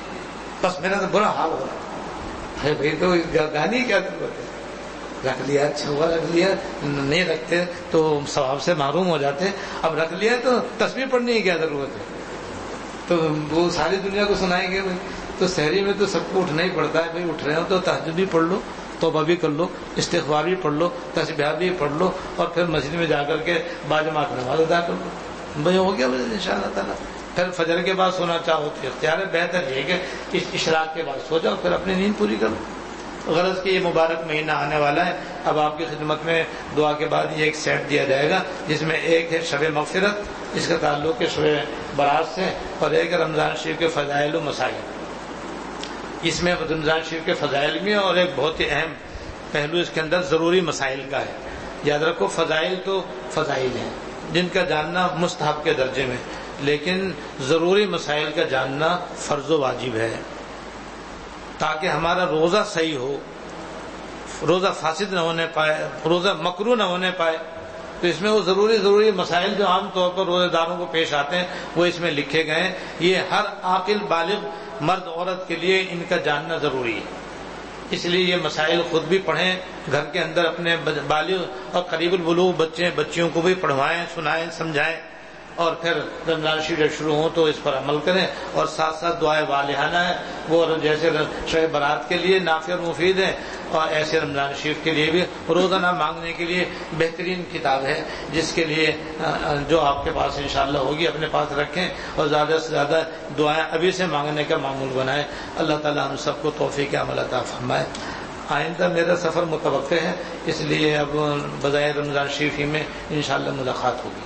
بس میرا تو برا حال ہو رہا ہے. بھائی تو گانی کیا ضرورت ہے؟ رکھ لیا اچھا ہوا، رکھ لیا، نہیں رکھتے تو ثواب سے محروم ہو جاتے. اب رکھ لیا تو تسبیح پڑھنے کی کیا ضرورت ہے؟ تو وہ ساری دنیا کو سنائیں گے بھائی. تو سحری میں تو سب کو اٹھنا ہی پڑتا ہے بھائی. اٹھ رہے ہو تو تہجد بھی پڑھ لو، توبہ بھی کر لو، استغفار بھی پڑھ لو، تسبیحات بھی پڑھ لو، اور پھر مسجد میں جا کر کے باجماعت نماز ادا کر لو. بھائی ہو گیا ان شاء اللہ تعالیٰ. پھر فجر کے بعد سونا چاہو تو اختیار ہے، بہتر یہ کہ اس اشراق کے بعد سو جاؤ، پھر اپنی نیند پوری کرو. غرض کہ یہ مبارک مہینہ آنے والا ہے. اب آپ کی خدمت میں دعا کے بعد یہ ایک سیٹ دیا جائے گا جس میں ایک ہے شب مغفرت، اس کا تعلق ہے شب برات سے، اور ایک رمضان شریف کے فضائل و مسائل. اس میں رمضان شریف کے فضائل میں اور ایک بہت ہی اہم پہلو اس کے اندر ضروری مسائل کا ہے. یاد رکھو فضائل تو فضائل ہیں جن کا جاننا مستحب کے درجے میں، لیکن ضروری مسائل کا جاننا فرض و واجب ہے تاکہ ہمارا روزہ صحیح ہو، روزہ فاسد نہ ہونے پائے، روزہ مکروہ نہ ہونے پائے. تو اس میں وہ ضروری ضروری مسائل جو عام طور پر روزے داروں کو پیش آتے ہیں وہ اس میں لکھے گئے ہیں. یہ ہر عاقل بالغ مرد عورت کے لیے ان کا جاننا ضروری ہے. اس لیے یہ مسائل خود بھی پڑھیں، گھر کے اندر اپنے بالغ اور قریب البلوغ بچے بچیوں کو بھی پڑھوائیں، سنائیں، سمجھائیں، اور پھر رمضان شریف شروع ہوں تو اس پر عمل کریں. اور ساتھ ساتھ دعائیں والہانہ ہے، وہ جیسے شب برات کے لیے نافع اور مفید ہے، اور ایسے رمضان شریف کے لیے بھی روزانہ مانگنے کے لیے بہترین کتاب ہے، جس کے لیے جو آپ کے پاس انشاءاللہ ہوگی اپنے پاس رکھیں اور زیادہ سے زیادہ دعائیں ابھی سے مانگنے کا معمول بنائیں. اللہ تعالی ہم سب کو توفیق عمل عطا فرمائے. آئندہ میرا سفر متوقع ہے، اس لیے اب بظاہر رمضان شریف ہی میں انشاءاللہ ملاقات ہوگی.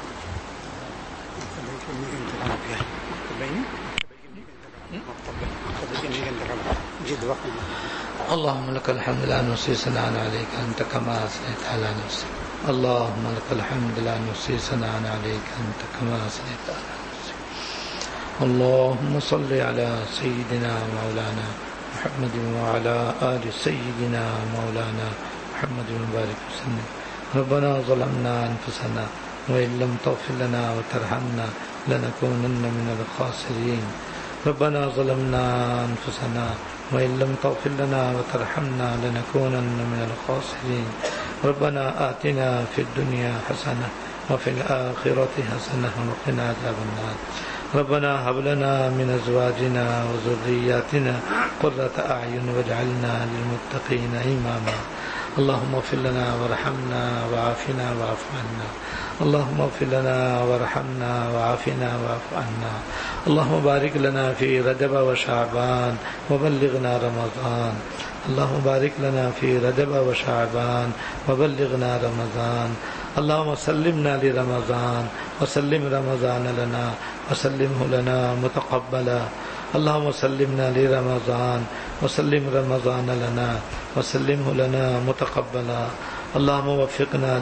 اللهم لك الحمد لا نحصي ثناء عليك أنت كما أثنيت على نفسك. اللهم لك الحمد لا نحصي ثناء عليك أنت كما أثنيت على نفسك. اللهم صل على سيدنا مولانا محمد وعلى آل سيدنا مولانا محمد وبارك وسلم. ربنا ظلمنا أنفسنا وإن لم تغفر لنا وترحمنا لنكونن من الخاسرين. ربنا ظلمنا أنفسنا وإن لم تغفر لنا وترحمنا لنكونن من الخاسرين. ربنا آتنا في الدنيا حسنة وفي الآخرة حسنة وقنا عذاب النار. ربنا هب لنا من ازواجنا وذرياتنا قرة اعين واجعلنا للمتقين اماما. اللهم اغفر لنا وارحمنا وعافنا واعف عنا. اللهم اغفر لنا وارحمنا وعافنا واعف عنا. اللهم بارك لنا في رجب وشعبان وبلغنا رمضان. اللهم بارك لنا في رجب وشعبان وبلغنا رمضان. اللهم سلمنا لرمضان وسلم رمضان لنا وسلمه لنا متقبلا. اللهم سلمنا لرمضان وسلم رمضان لنا وسلمه لنا متقبلا. اللهم وفقنا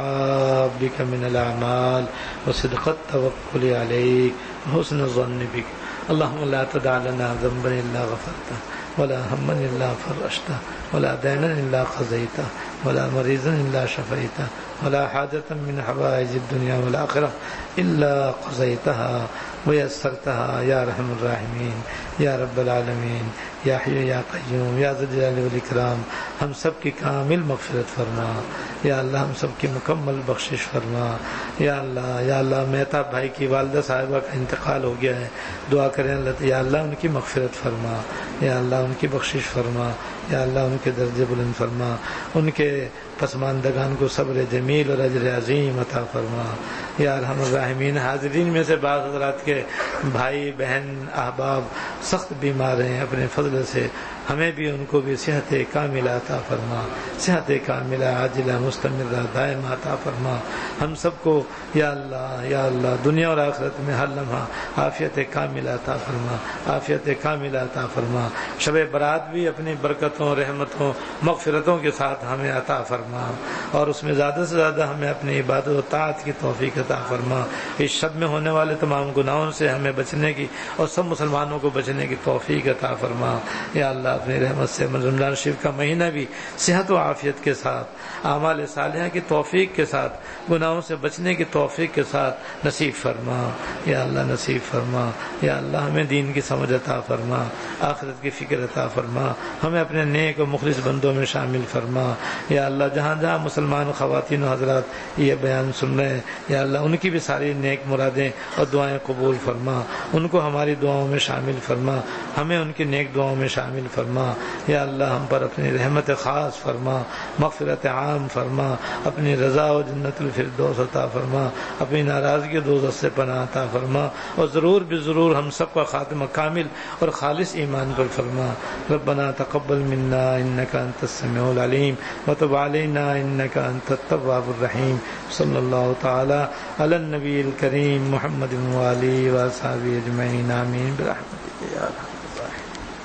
لمحابك من الأعمال وصدق التوكل عليك وحسن الظن بك. اللهم لا تدع لنا ذنبا إلا غفرته ولا هما إلا فرجته ولا دينا إلا قضيته ولا مريضا إلا شفيته ولا حاجة من حوائج الدنيا والآخرة إلا قضيتها ويسرتها يا ارحم الراحمین یا رب العالمین یا حی یا قیوم یا ذی الجلال والاکرام. ہم سب کی کامل مغفرت فرما یا اللہ، ہم سب کی مکمل بخشش فرما یا اللہ. یا اللہ مہتا بھائی کی والدہ صاحبہ کا انتقال ہو گیا ہے، دعا کریں اللہ یا اللہ ان کی مغفرت فرما یا اللہ، ان کی بخشش فرما یا اللہ، ان کے درجے بلند فرما، ان کے پسماندگان کو صبر جمیل اور اجر عظیم عطا فرما یا ارحم الراحمین. حاضرین میں سے بعض حضرات کے بھائی بہن احباب سخت بیمار ہیں، اپنے فضل سے ہمیں بھی ان کو بھی صحت کاملہ عطا فرما، صحت کاملہ عاجلہ مستمرہ دائمہ عطا فرما. ہم سب کو یا اللہ یا اللہ دنیا اور آخرت میں ہر لمحہ عافیت کاملہ عطا فرما، عافیت کاملہ عطا فرما. شب برات بھی اپنی برکتوں رحمتوں مغفرتوں کے ساتھ ہمیں عطا فرما اور اس میں زیادہ سے زیادہ ہمیں اپنی عبادت و طاعت کی توفیق عطا فرما. اس شب میں ہونے والے تمام گناہوں سے ہمیں بچنے کی اور سب مسلمانوں کو بچنے کی توفیق عطا فرما یا اللہ. اپنی رحمت سے رمضان شریف کا مہینہ بھی صحت و عافیت کے ساتھ، اعمال صالحہ کی توفیق کے ساتھ، گناہوں سے بچنے کی توفیق کے ساتھ نصیب فرما یا اللہ، نصیب فرما یا اللہ. ہمیں دین کی سمجھ عطا فرما، آخرت کی فکر عطا فرما، ہمیں اپنے نیک و مخلص بندوں میں شامل فرما یا اللہ. جہاں جہاں مسلمان خواتین و حضرات یہ بیان سن رہے ہیں یا اللہ، ان کی بھی ساری نیک مرادیں اور دعائیں قبول فرما، ان کو ہماری دعاؤں میں شامل فرما، ہمیں ان کی نیک دعاؤں میں شامل فرما یا اللہ. ہم پر اپنی رحمت خاص فرما، مغفرت عام فرما، اپنی رضا و جنت الفردوس عطا فرما، اپنی ناراضگی دوزخ سے پناہ عطا فرما اور ضرور بضرور ہم سب کا خاتمہ کامل اور خالص ایمان پر فرما. ربنا تقبل منا انك انت السميع العليم وتب علينا انك انت التواب الرحيم. صلی اللہ تعالی علی النبی الکریم محمد وآلہ وصحبہ اجمعین آمین برحمتک یا رب.